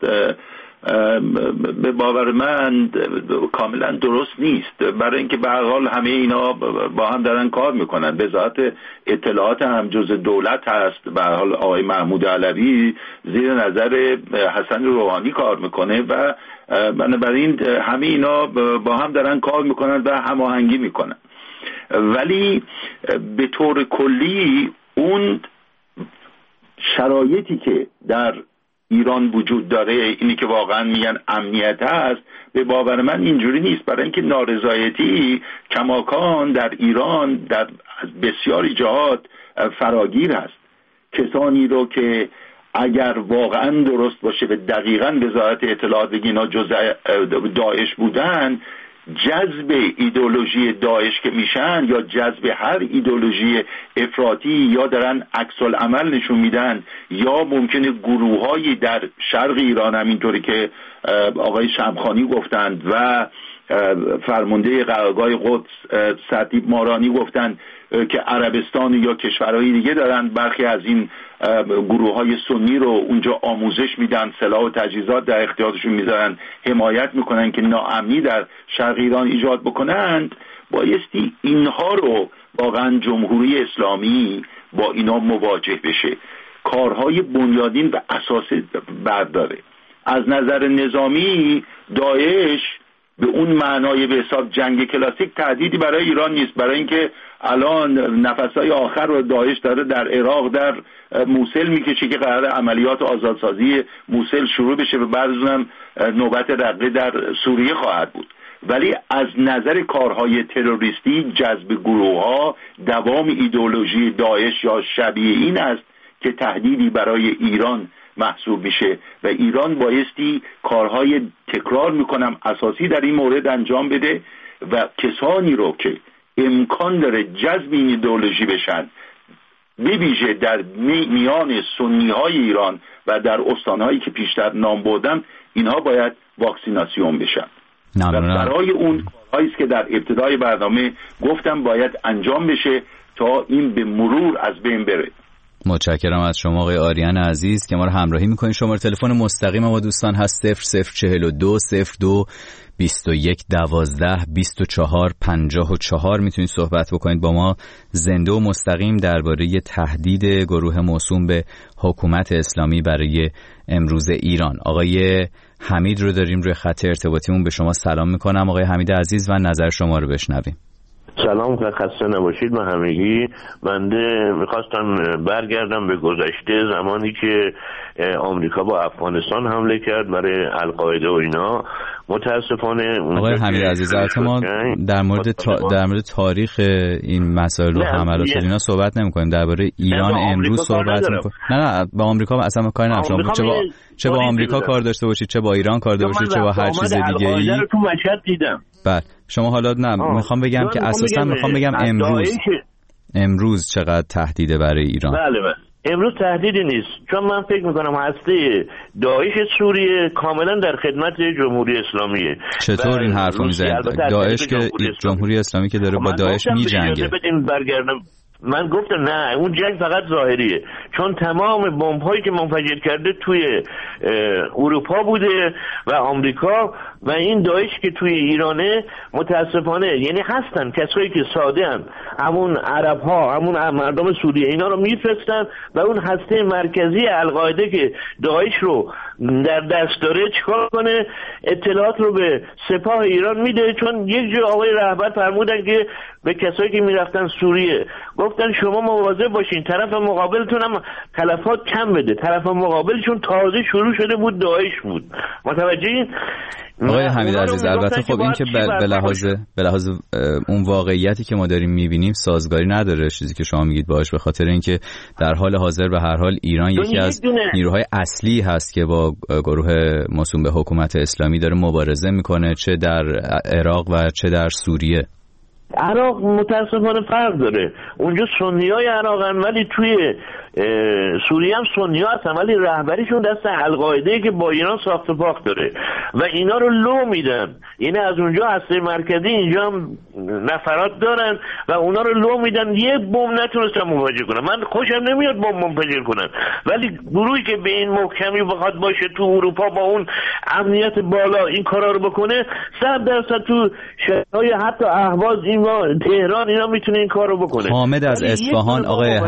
Speaker 6: به باور من کاملا درست نیست. برای اینکه به هر حال همه اینا با هم دارن کار میکنن. وزارت اطلاعات هم جزء دولت هست. به هر حال آقای محمود علوی زیر نظر حسن روحانی کار میکنه و بنابراین همه اینا با هم دارن کار میکنن و هماهنگی میکنن. ولی به طور کلی اون شرایطی که در ایران وجود داره، اینی که واقعا میگن امنیت هست، به باور من اینجوری نیست. برای اینکه نارضایتی کماکان در ایران در بسیاری جهات فراگیر هست. کسانی رو که اگر واقعا درست باشه و دقیقاً وزارت اطلاعات بگه اینا جزء داعش بودن، جذب ایدئولوژی داعش که میشن یا جذب هر ایدئولوژی افراطی یا دارن عکس العمل نشون میدن، یا ممکنه گروه‌هایی در شرق ایران همینطوری که آقای شمخانی گفتند و فرمانده قرارگاه قدس سرتیپ مارانی گفتند که عربستان یا کشورهای دیگه دارن برخی از این گروه‌های سنی رو اونجا آموزش میدن، سلاح و تجهیزات در اختیارشون میذارن، حمایت میکنن که ناامنی در شرق ایران ایجاد بکنند. بایستی اینها رو واقعا جمهوری اسلامی با اینا مواجه بشه، کارهای بنیادین و اساسی برداره. از نظر نظامی داعش به اون معنای به حساب جنگ کلاسیک تهدیدی برای ایران نیست، برای اینکه الان نفسهای آخر رو داعش داره در عراق در موصل میکشه که قرار عملیات آزادسازی موصل شروع بشه و بعد از اونم نوبت رقه در سوریه خواهد بود. ولی از نظر کارهای تروریستی، جذب گروه‌ها، دوام ایدئولوژی داعش یا شبیه این است که تهدیدی برای ایران محسوب میشه و ایران بایستی کارهای تکرار میکنم اساسی در این مورد انجام بده و کسانی رو که امکان داره جذب این ایدئولوژی بشن، بویژه در میان سنی های ایران و در استانهایی که پیشتر نام بردم، اینها باید واکسیناسیون بشن. و برای اون کارهایی که در ابتدای برنامه گفتم باید انجام بشه تا این به مرور از بین بره.
Speaker 5: متشکرم از شما آقای آریان عزیز که ما رو همراهی میکنید. شماره تلفن مستقیم ما دوستان هست 0042 02 21 12 24 54. میتونید صحبت بکنید با ما زنده و مستقیم درباره تهدید گروه موسوم به حکومت اسلامی برای امروز ایران. آقای حمید رو داریم روی خط ارتباطیمون. به شما سلام میکنم آقای حمید عزیز و نظر شما رو بشنویم.
Speaker 12: سلام، خسته نباشید. من همگی بنده میخواستم برگردم به گذشته، زمانی که آمریکا با افغانستان حمله کرد برای القاعده و اینا. متاسفانه
Speaker 5: آقای حمید عزیز ما در مورد تاریخ این مسائل و حملات اینا صحبت نمی‌کنیم، درباره ایران امروز صحبت می‌کنیم. نه با آمریکا اصلا کاری ندارم. چه با آمریکا کار داشته باشید، چه با ایران کار داشته باشید، چه با هر چیز دیگه‌ای.
Speaker 12: تو مشهد دیدم.
Speaker 5: بله شما حالا نه میخوام بگم که اساسا میخوام بگم امروز چقدر تهدیده برای ایران؟
Speaker 12: بله امروز تهدیدی نیست، چون من فکر میکنم هسته داعش سوریه کاملا در خدمت جمهوری اسلامیه.
Speaker 5: چطور این حرفو میزنید؟ داعش که جمهوری اسلامی که داره با داعش میجنگه.
Speaker 12: من گفتم نه، اون جنگ فقط ظاهریه، چون تمام بمب‌هایی که منفجر کرده توی اروپا بوده و آمریکا و این داعش که توی ایرانه متاسفانه یعنی هستن کسایی که ساده ان، همون عرب‌ها، همون مردم سوریه، اینا رو میفرستن و اون هسته مرکزی القاعده که داعش رو در دست داره چیکار کنه؟ اطلاعات رو به سپاه ایران میده. چون یک جا آقای رهبر فرمودن که به کسایی که میرفتن سوریه گفتن شما مواظب باشین، طرف مقابلتون هم تلفات کم بده. طرف مقابلشون تازه شروع شده بود، داعش بود. متوجهین؟
Speaker 5: آقای حمید عزیز، البته خب این که به لحاظ اون واقعیتی که ما داریم میبینیم سازگاری نداره چیزی که شما میگید باش، به خاطر اینکه در حال حاضر به هر حال ایران یکی از نیروهای اصلی هست که با گروه موسوم به حکومت اسلامی داره مبارزه میکنه، چه در عراق و چه در سوریه.
Speaker 12: عراق متاسفانه فرق داره، اونجا سنیای عراقن ولی توی سوریه هم سنی ها هستن ولی رهبریشون دست القاعده که با ایران ساخت و پاخت داره و اینا رو لو میدن. یعنی از اونجا هسته مرکزی اینجا هم نفرات دارن و اونا رو لو میدن. یه بمب نتونستن منفجر کنن. من خوشم نمیاد بمب منفجر کنن، ولی گروهی که به این محکمی بخواد باشه تو اروپا با اون امنیت بالا این کارا رو بکنه 100% تو شهرهای حتی اهواز، این تهران، اینا میتونه این کار رو بکنه.
Speaker 5: حامد از اصفهان،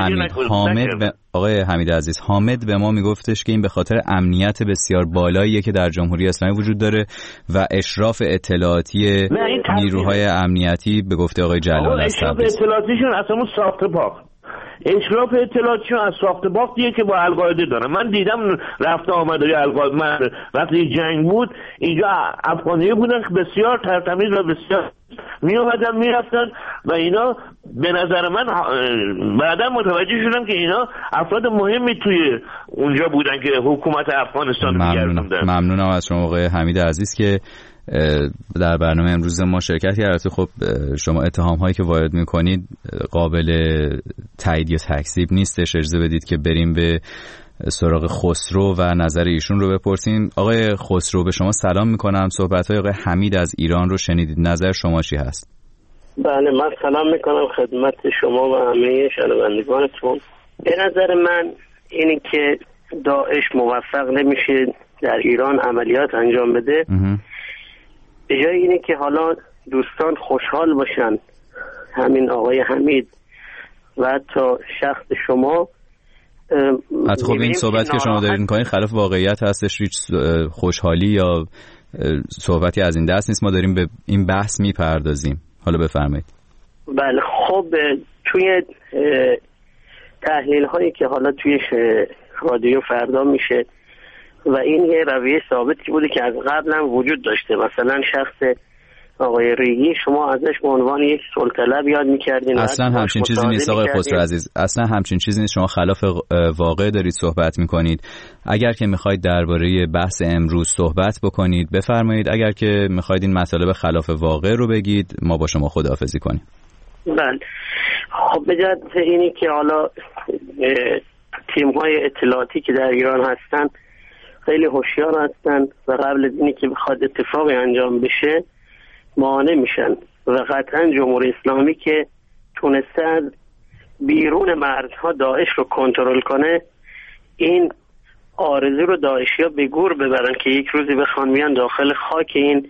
Speaker 5: آقای حمید عزیز، حامد به ما میگفتش که این به خاطر امنیت بسیار بالاییه که در جمهوری اسلامی وجود داره و اشراف اطلاعاتی نیروهای امنیتی به گفته آقای جلال است.
Speaker 12: اشراف اطلاعاتیشون اصلا ساخت پاخت. اشراف اطلاعاتیشون از ساخت باختیه که با القاعده دارن. من دیدم رفت آمده القاعده. من وقتی جنگ بود اینجا افغانیه بودن که بسیار ترتمیز و بسیار می اومدن میرفتن و اینا به نظر من بعدا متوجه شدم که اینا افراد مهمی توی اونجا بودن که حکومت افغانستان می‌گردوندن.
Speaker 5: ممنونم از شما آقای حمید عزیز که در برنامه امروز ما شرکت کردید. خب شما اتهام هایی که وارد میکنید قابل تایید یا تکذیب نیستش. اجازه بدید که بریم به سراغ خسرو و نظر ایشون رو بپرسیم. آقای خسرو، به شما سلام میکنم. صحبت های آقای حمید از ایران رو شنیدید، نظر شما چی هست؟
Speaker 13: بله، من سلام میکنم خدمت شما و همه شنوندگانتون. به نظر من اینی که داعش موفق نمیشه در ایران عملیات انجام بده، به جای اینه که حالا دوستان خوشحال باشن، همین آقای حمید و حتی شخص شما،
Speaker 5: حتی خب این صحبت که شما دارید میکنید خلاف واقعیت هستش، هیچ خوشحالی یا صحبتی از این دست نیست. ما داریم به این بحث میپردازیم. حالا بفرمایید.
Speaker 13: بله، خب توی تحلیل هایی که حالا توی رادیو فردا میشه و این یه رویه ثابتی بوده که از قبل هم وجود داشته. مثلا شخص آقای ریگی شما ازش به عنوان یک صلح یاد می‌کردین.
Speaker 5: اصلا همچین چیزی نیست آقای خسرو عزیز، اصلا همچین چیزی نیست. شما خلاف واقع دارید صحبت می‌کنید. اگر که می‌خواید درباره بحث امروز صحبت بکنید بفرمایید، اگر که می‌خواید این مطالب خلاف واقع رو بگید ما با شما خداحافظی کنیم.
Speaker 13: بله، خب به جهت اینی که حالا تیم‌های اطلاعاتی که در ایران هستن خیلی هوشیار هستن و قبل از اینی که بخواد اتفاقی انجام بشه مانع میشن و قطعا جمهوری اسلامی که تونسته از بیرون مرزها داعش رو کنترل کنه، این آرزو رو داعشی‌ها به گور ببرن که یک روزی بخوان میان داخل خاک این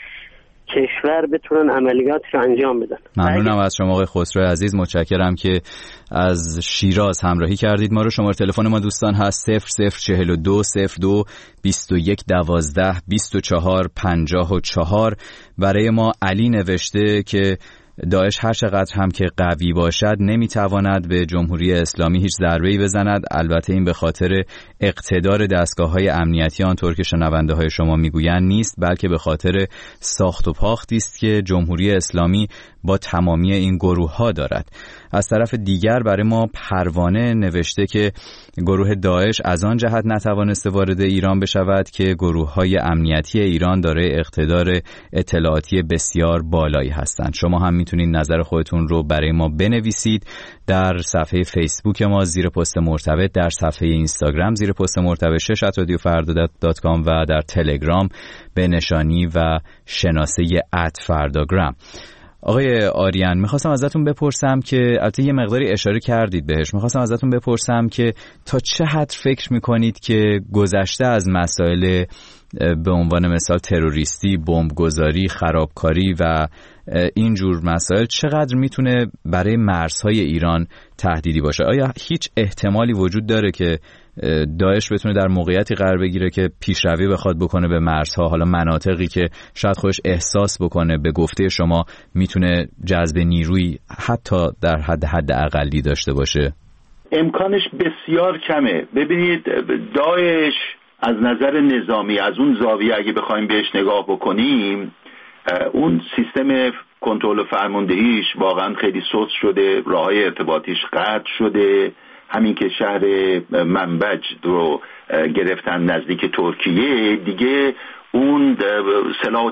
Speaker 13: کشور بتونن عملیات رو انجام بدن.
Speaker 5: ممنونم از شما آقای خسرو عزیز، متشکرم که از شیراز همراهی کردید ما رو. شماره تلفن ما دوستان هست 0042 02 21 12 24 54. برای ما علی نوشته که داعش هر چقدر هم که قوی باشد نمیتواند به جمهوری اسلامی هیچ ضربه‌ای بزند. البته این به خاطر اقتدار دستگاه‌های امنیتی آنطور که شنونده های شما میگویند نیست، بلکه به خاطر ساخت و پاختی است که جمهوری اسلامی با تمامی این گروه ها دارد. از طرف دیگر برای ما پروانه نوشته که گروه داعش از آن جهت نتوانسته وارد ایران بشود که گروه های امنیتی ایران دارای اقتدار اطلاعاتی بسیار بالایی هستند. شما هم میتونید نظر خودتون رو برای ما بنویسید در صفحه فیسبوک ما زیر پست مرتبط، در صفحه اینستاگرام زیر پست مرتبط 6@radiofarda.com و در تلگرام به نشانی و شناسه @فرداگرام. آقای آریان، میخواستم ازتون بپرسم که البته یه مقداری اشاره کردید بهش، میخواستم ازتون بپرسم که تا چه حد فکر میکنید که گذشته از مسائل به عنوان مثال تروریستی، بمبگذاری، خرابکاری و اینجور مسائل چقدر میتونه برای مرزهای ایران تهدیدی باشه؟ آیا هیچ احتمالی وجود داره که داعش بتونه در موقعیتی قرار بگیره که پیشروی بخواد بکنه به مرزها، حالا مناطقی که شاید خودش احساس بکنه به گفته شما میتونه جذب نیروی حتی در حد اقلی داشته باشه؟
Speaker 6: امکانش بسیار کمه. ببینید داعش از نظر نظامی از اون زاویه اگه بخوایم بهش نگاه بکنیم، اون سیستم کنترل و فرماندهیش واقعا خیلی سست شده، راههای ارتباطیش قطع شده. همین که شهر منبج رو گرفتن نزدیک ترکیه، دیگه اون سلاح و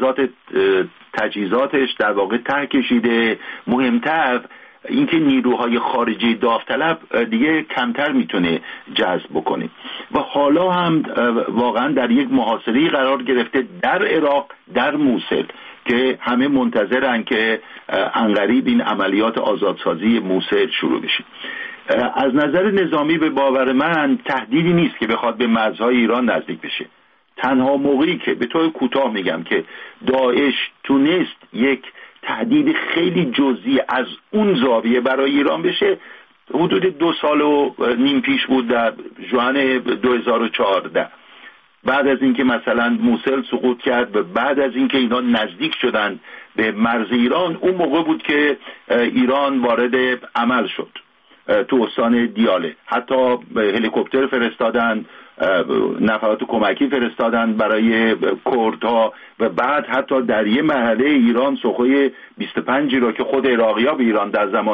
Speaker 6: تجهیزاتش در واقع ته کشیده. مهمتر اینکه نیروهای خارجی داوطلب دیگه کمتر میتونه جذب بکنه و حالا هم واقعا در یک محاصره قرار گرفته در عراق، در موصل، که همه منتظرن که عنقریب این عملیات آزادسازی موصل شروع بشه. از نظر نظامی به باور من تهدیدی نیست که بخواد به مرزهای ایران نزدیک بشه. تنها موقعی که به طور کوتاه میگم که داعش تونست یک تهدید خیلی جزئی از اون زاویه برای ایران بشه حدود 2.5 سال پیش بود، در ژوئن 2014، بعد از اینکه مثلا موصل سقوط کرد و بعد از اینکه اینا نزدیک شدن به مرز ایران، اون موقع بود که ایران وارد عمل شد تو استان دیاله. حتی هلیکوپتر فرستادن، نفرات کمکی فرستادن برای کردها و بعد حتی در یه مرحله ایران سوخوی 25 را که خود عراقی‌ها به ایران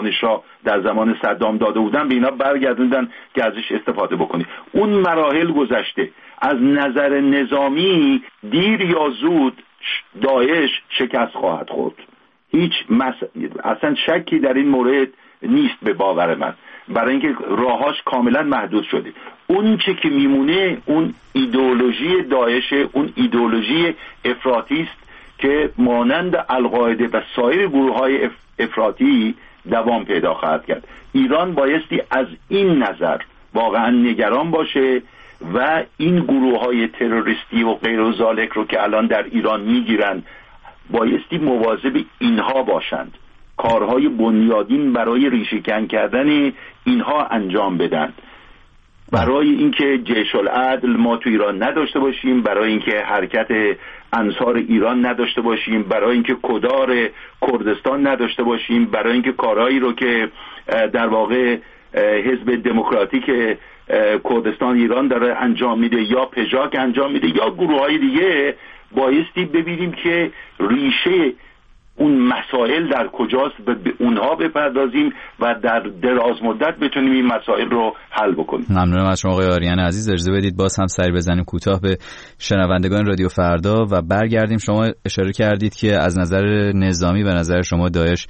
Speaker 6: در زمان صدام داده بودن به اینا برگردوندن که ازش استفاده بکنی. اون مراحل گذشته. از نظر نظامی دیر یا زود داعش شکست خواهد خورد. هیچ اصلا شکی در این مورد نیست به باور من، برای اینکه راهاش کاملا محدود شده. اون چه که میمونه اون ایدئولوژی داعش، اون ایدئولوژی افراطی است که مانند القاعده و سایر گروه‌های افراطی دوام پیدا خواهد کرد. ایران بایستی از این نظر واقعا نگران باشه و این گروه‌های تروریستی و غیر و ذالک رو که الان در ایران میگیرن بایستی مواظب اینها باشند، کارهای بنیادین برای ریشه‌کن کردن اینها انجام بدن، برای اینکه جیش العدل ما تو ایران نداشته باشیم، برای اینکه حرکت انصار ایران نداشته باشیم، برای اینکه کدار کردستان نداشته باشیم، برای اینکه کارهایی رو که در واقع حزب دموکراتیک کردستان ایران داره انجام میده یا پژاک انجام میده یا گروه‌های دیگه، بایستی ببینیم که ریشه اون مسائل در کجاست و به اونها بپردازیم و در دراز مدت بتونیم این مسائل رو حل بکنیم.
Speaker 5: ممنونم از شما آقای آریان عزیز. اجازه بدید باز هم سری بزنیم کوتاه به شنوندگان رادیو فردا و برگردیم. شما اشاره کردید که از نظر نظامی به نظر شما داعش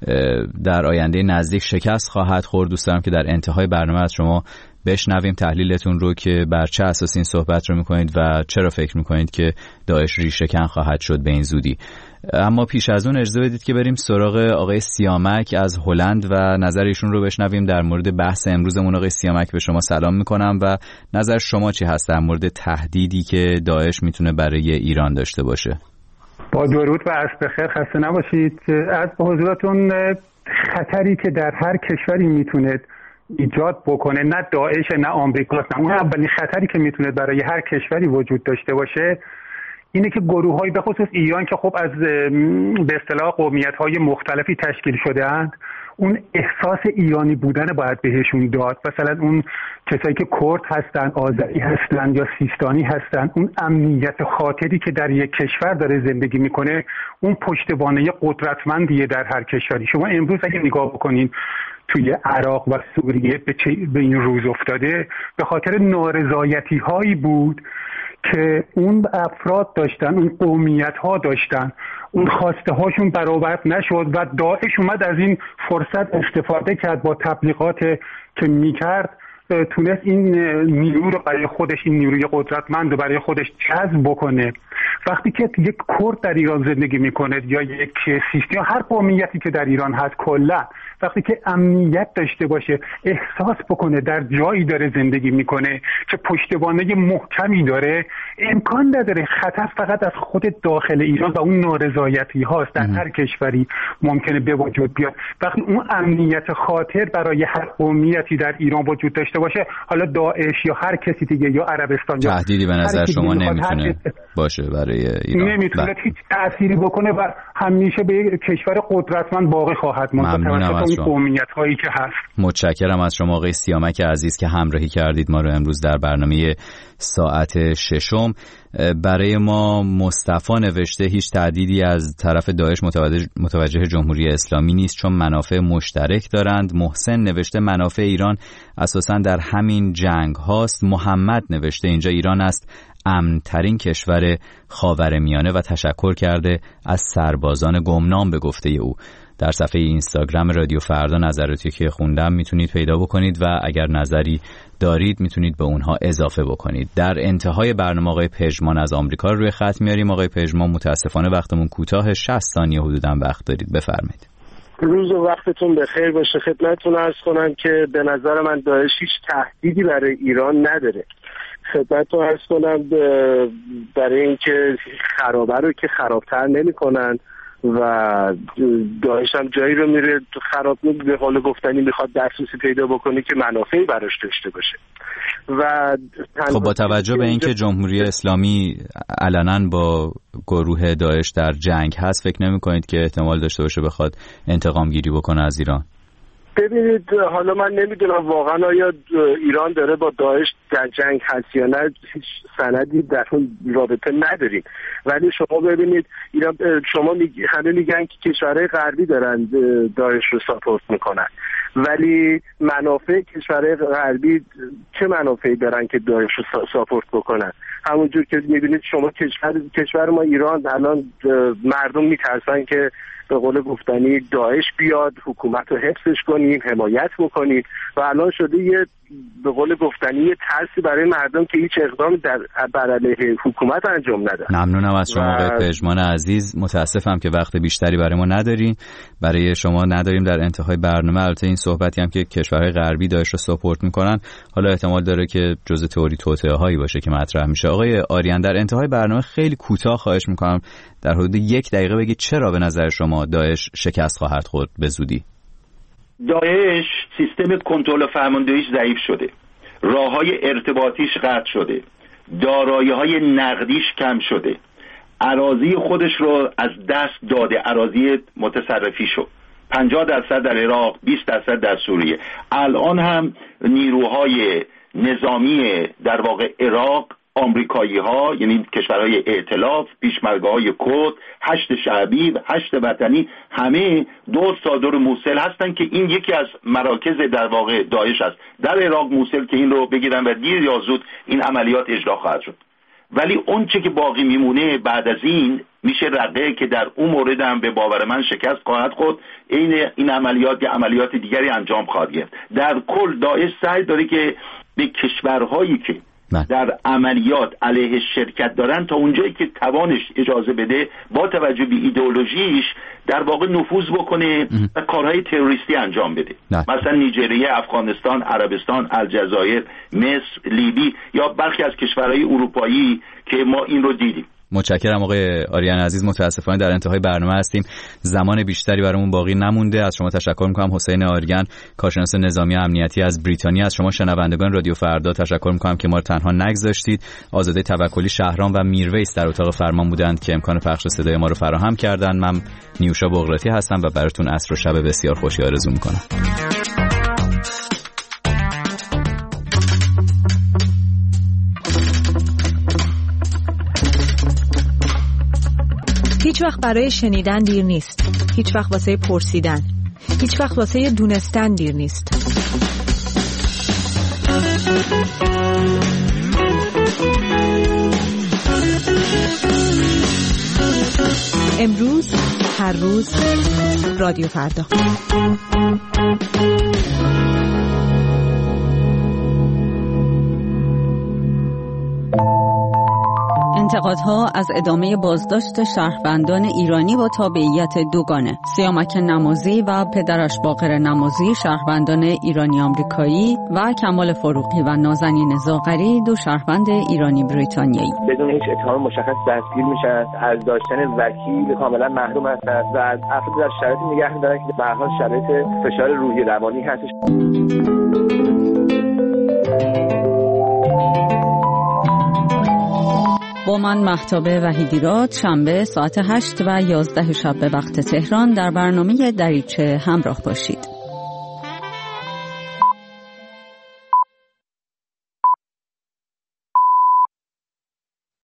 Speaker 5: در آینده نزدیک شکست خواهد خورد. دوست دارم که در انتهای برنامه از شما بشنویم تحلیلتون رو که بر چه اساس این صحبت رو میکنید و چرا فکر میکنید که داعش ریشه‌کن خواهد شد به این زودی. اما پیش از اون اجازه بدید که بریم سراغ آقای سیامک از هلند و نظر ایشون رو بشنویم در مورد بحث امروزمون. آقای سیامک به شما سلام میکنم و نظر شما چی هست در مورد تهدیدی که داعش میتونه برای ایران داشته باشه؟
Speaker 14: با درود و عصر بخیر، خسته نباشید. از به حضورتون خطری که در هر کشوری میتونه ایجاد بکنه، نه داعش نه آمریکاست، اون اولین خطری که میتونه برای هر کشوری وجود داشته باشه اینه که گروه‌های به خصوص ایران که خب از به اصطلاح قومیت‌های مختلفی تشکیل شده اند، اون احساس ایرانی بودن باید بهشون داد. مثلا اون کسایی که کرد هستن، آذری هستن یا سیستانی هستن، اون امنیت خاطری که در یک کشور داره زندگی میکنه اون پشتوانه قدرتمندیه در هر کشوری. شما امروز اگه نگاه بکنین توی عراق و سوریه به این روز افتاده به خاطر نارضایتی هایی بود که اون افراد داشتن، اون قومیت ها داشتن، اون خواسته هاشون برآورد نشد و داعش اومد از این فرصت استفاده کرد، با تبلیغات که میکرد تونست این نیرو رو برای خودش، این نیروی قدرتمند رو برای خودش جذب بکنه. وقتی که یک کرد در ایران زندگی میکنه یا یک سیستی یا هر قومیتی که در ایران هست کلا، وقتی که امنیت داشته باشه، احساس بکنه در جایی داره زندگی میکنه که پشتوانه محکمی داره، امکان نداره خطر فقط از خود داخل ایران و اون نارضایتی هاست در هر کشوری ممکنه به وجود بیاد. وقتی اون امنیت خاطر برای هر قومیتی در ایران وجود داشته باشه، حالا داعش یا هر کسی دیگه یا عربستان یا
Speaker 5: تهدیدی به نظر شما نمیتونه باشه برای ایران،
Speaker 14: نمیتونه هیچ تأثیری بکنه و همیشه به کشور قدرتمند باقی خواهد ماند توسط اون قومیت هایی که هست.
Speaker 5: متشکرم از شما آقای سیامک عزیز که همراهی کردید ما رو امروز در برنامه ساعت ششم. برای ما مصطفی نوشته هیچ تهدیدی از طرف داعش متوجه جمهوری اسلامی نیست چون منافع مشترک دارند. محسن نوشته منافع ایران اساساً در همین جنگ هاست. محمد نوشته اینجا ایران است امن‌ترین کشور خاورمیانه و تشکر کرده از سربازان گمنام به گفته او. در صفحه اینستاگرام رادیو فردا نظراتی که خوندم میتونید پیدا بکنید و اگر نظری دارید میتونید به اونها اضافه بکنید. در انتهای برنامه آقای پژمان از آمریکا روی خط میاریم. آقای پژمان متاسفانه وقتمون کوتاه، 60 ثانیه حدوداً وقت دارید، بفرمایید.
Speaker 8: روز و وقتتون بخیر باشه. خدمتتون عرض کنم که به نظر من داعش هیچ تهدیدی برای ایران نداره. خدمتتون عرض کنم برای اینکه خرابه رو که خرابتر نمی‌کنن و داعش هم جایی رو میره تو خراب، به قول گفتنی میخواد دسترسی پیدا بکنه که منافعی براش داشته باشه. و
Speaker 5: خب با توجه به اینکه جمهوری اسلامی علنا با گروه داعش در جنگ هست، فکر نمی‌کنید که احتمال داشته باشه بخواد انتقام گیری بکنه از ایران؟
Speaker 8: ببینید، حالا من نمیدونم واقعا آیا ایران داره با داعش در جنگ هست یا نه، هیچ سندی در اون رابطه نداریم. ولی شما ببینید ایران، شما همه میگن که کشورهای غربی دارن داعش رو ساپورت میکنن، ولی منافع کشورهای غربی چه منافعی دارن که داعش رو ساپورت بکنن؟ همونجور که میبینید شما کشور ما ایران الان مردم میترسن که به قول گفتنی داعش بیاد حکومت رو حفظش کنیم، حمایت بکنیم و الان شده یه به قول گفتنی یه ترسی برای مردم که هیچ اقدامی بر علیه حکومت انجام ندن.
Speaker 5: ممنونم از شما آقای پژمان عزیز. متاسفم که وقت بیشتری برای ما نداریم، برای شما نداریم در انتهای برنامه. البته این صحبتی هم که کشورهای غربی داعش رو ساپورت میکنن حالا احتمال داره که جزء تئوری توطئه هایی باشه که مطرح میشه. آقای آریان در انتهای برنامه خیلی کوتاه خواهش میکنم در حدود 1 دقیقه بگید چرا به نظر شما داعش شکست خواهد خورد به زودی؟
Speaker 6: داعش سیستم کنترل و فرماندهیش ضعیف شده، راههای ارتباطیش قطع شده، دارایی‌های نقدیش کم شده، اراضی خودش رو از دست داده، اراضی متصرفی شد. 50% در عراق، 20% در سوریه. الان هم نیروهای نظامی در واقع عراق، آمریکایی ها یعنی کشورهای ائتلاف، پیشمرگه‌های کرد، هشت شعبی و هشت وطنی همه دور صادر موصل هستن که این یکی از مراکز در واقع داعش است در عراق، موصل، که این رو بگیرن و دیر یا زود این عملیات اجرا خواهد شد. ولی اون چه که باقی میمونه بعد از این میشه رقه که در اون مورد هم به باور من شکست خواهد خورد. این عملیات یا عملیات دیگری انجام خواهد گرفت. در کل داعش سعی داره که به کشورهایی که در عملیات علیه شرکت دارن تا اونجایی که توانش اجازه بده با توجه به ایدئولوژیش در واقع نفوذ بکنه و کارهای تروریستی انجام بده. مثلا نیجریه، افغانستان، عربستان، الجزایر، مصر، لیبی یا برخی از کشورهای اروپایی که ما این رو دیدیم.
Speaker 5: متشکرم آقای آریان عزیز. متاسفانه در انتهای برنامه هستیم، زمان بیشتری برامون باقی نمونده. از شما تشکر میکنم. حسین آریان، کارشناس نظامی امنیتی از بریتانیا. از شما شنوندگان رادیو فردا تشکر میکنم که ما رو تنها نگذاشتید. آزاده توکلی، شهرام و میرویس در اتاق فرمان بودند که امکان پخش صدای ما رو فراهم کردند. من نیوشا بغراتی هستم و براتون عصر و شب بسیار خوشی آرزو میکنم.
Speaker 15: هیچ وقت برای شنیدن دیر نیست. هیچ وقت واسه پرسیدن. هیچ وقت واسه دونستن دیر نیست. امروز، هر روز، رادیو فردا.
Speaker 16: انتقادها از ادامه بازداشت شهروندان ایرانی با تابعیت دوگانه. سیامک نمازی و پدرش باقر نمازی، شهروندان ایرانی آمریکایی، و کمال فروغی و نازنین زاغری، دو شهروند ایرانی بریتانیایی.
Speaker 17: بدون هیچ اتهام مشخص دستگیر میشن، از داشتن وکیل کاملا محروم هستند و از افراد در شرایطی نگه می‌دارن که به هر حال شرایط فشار روحی روانی هستش.
Speaker 16: با من مهتاب وحیدیراد، شنبه ساعت 8 و 11 شب به وقت تهران در برنامه دریچه همراه باشید.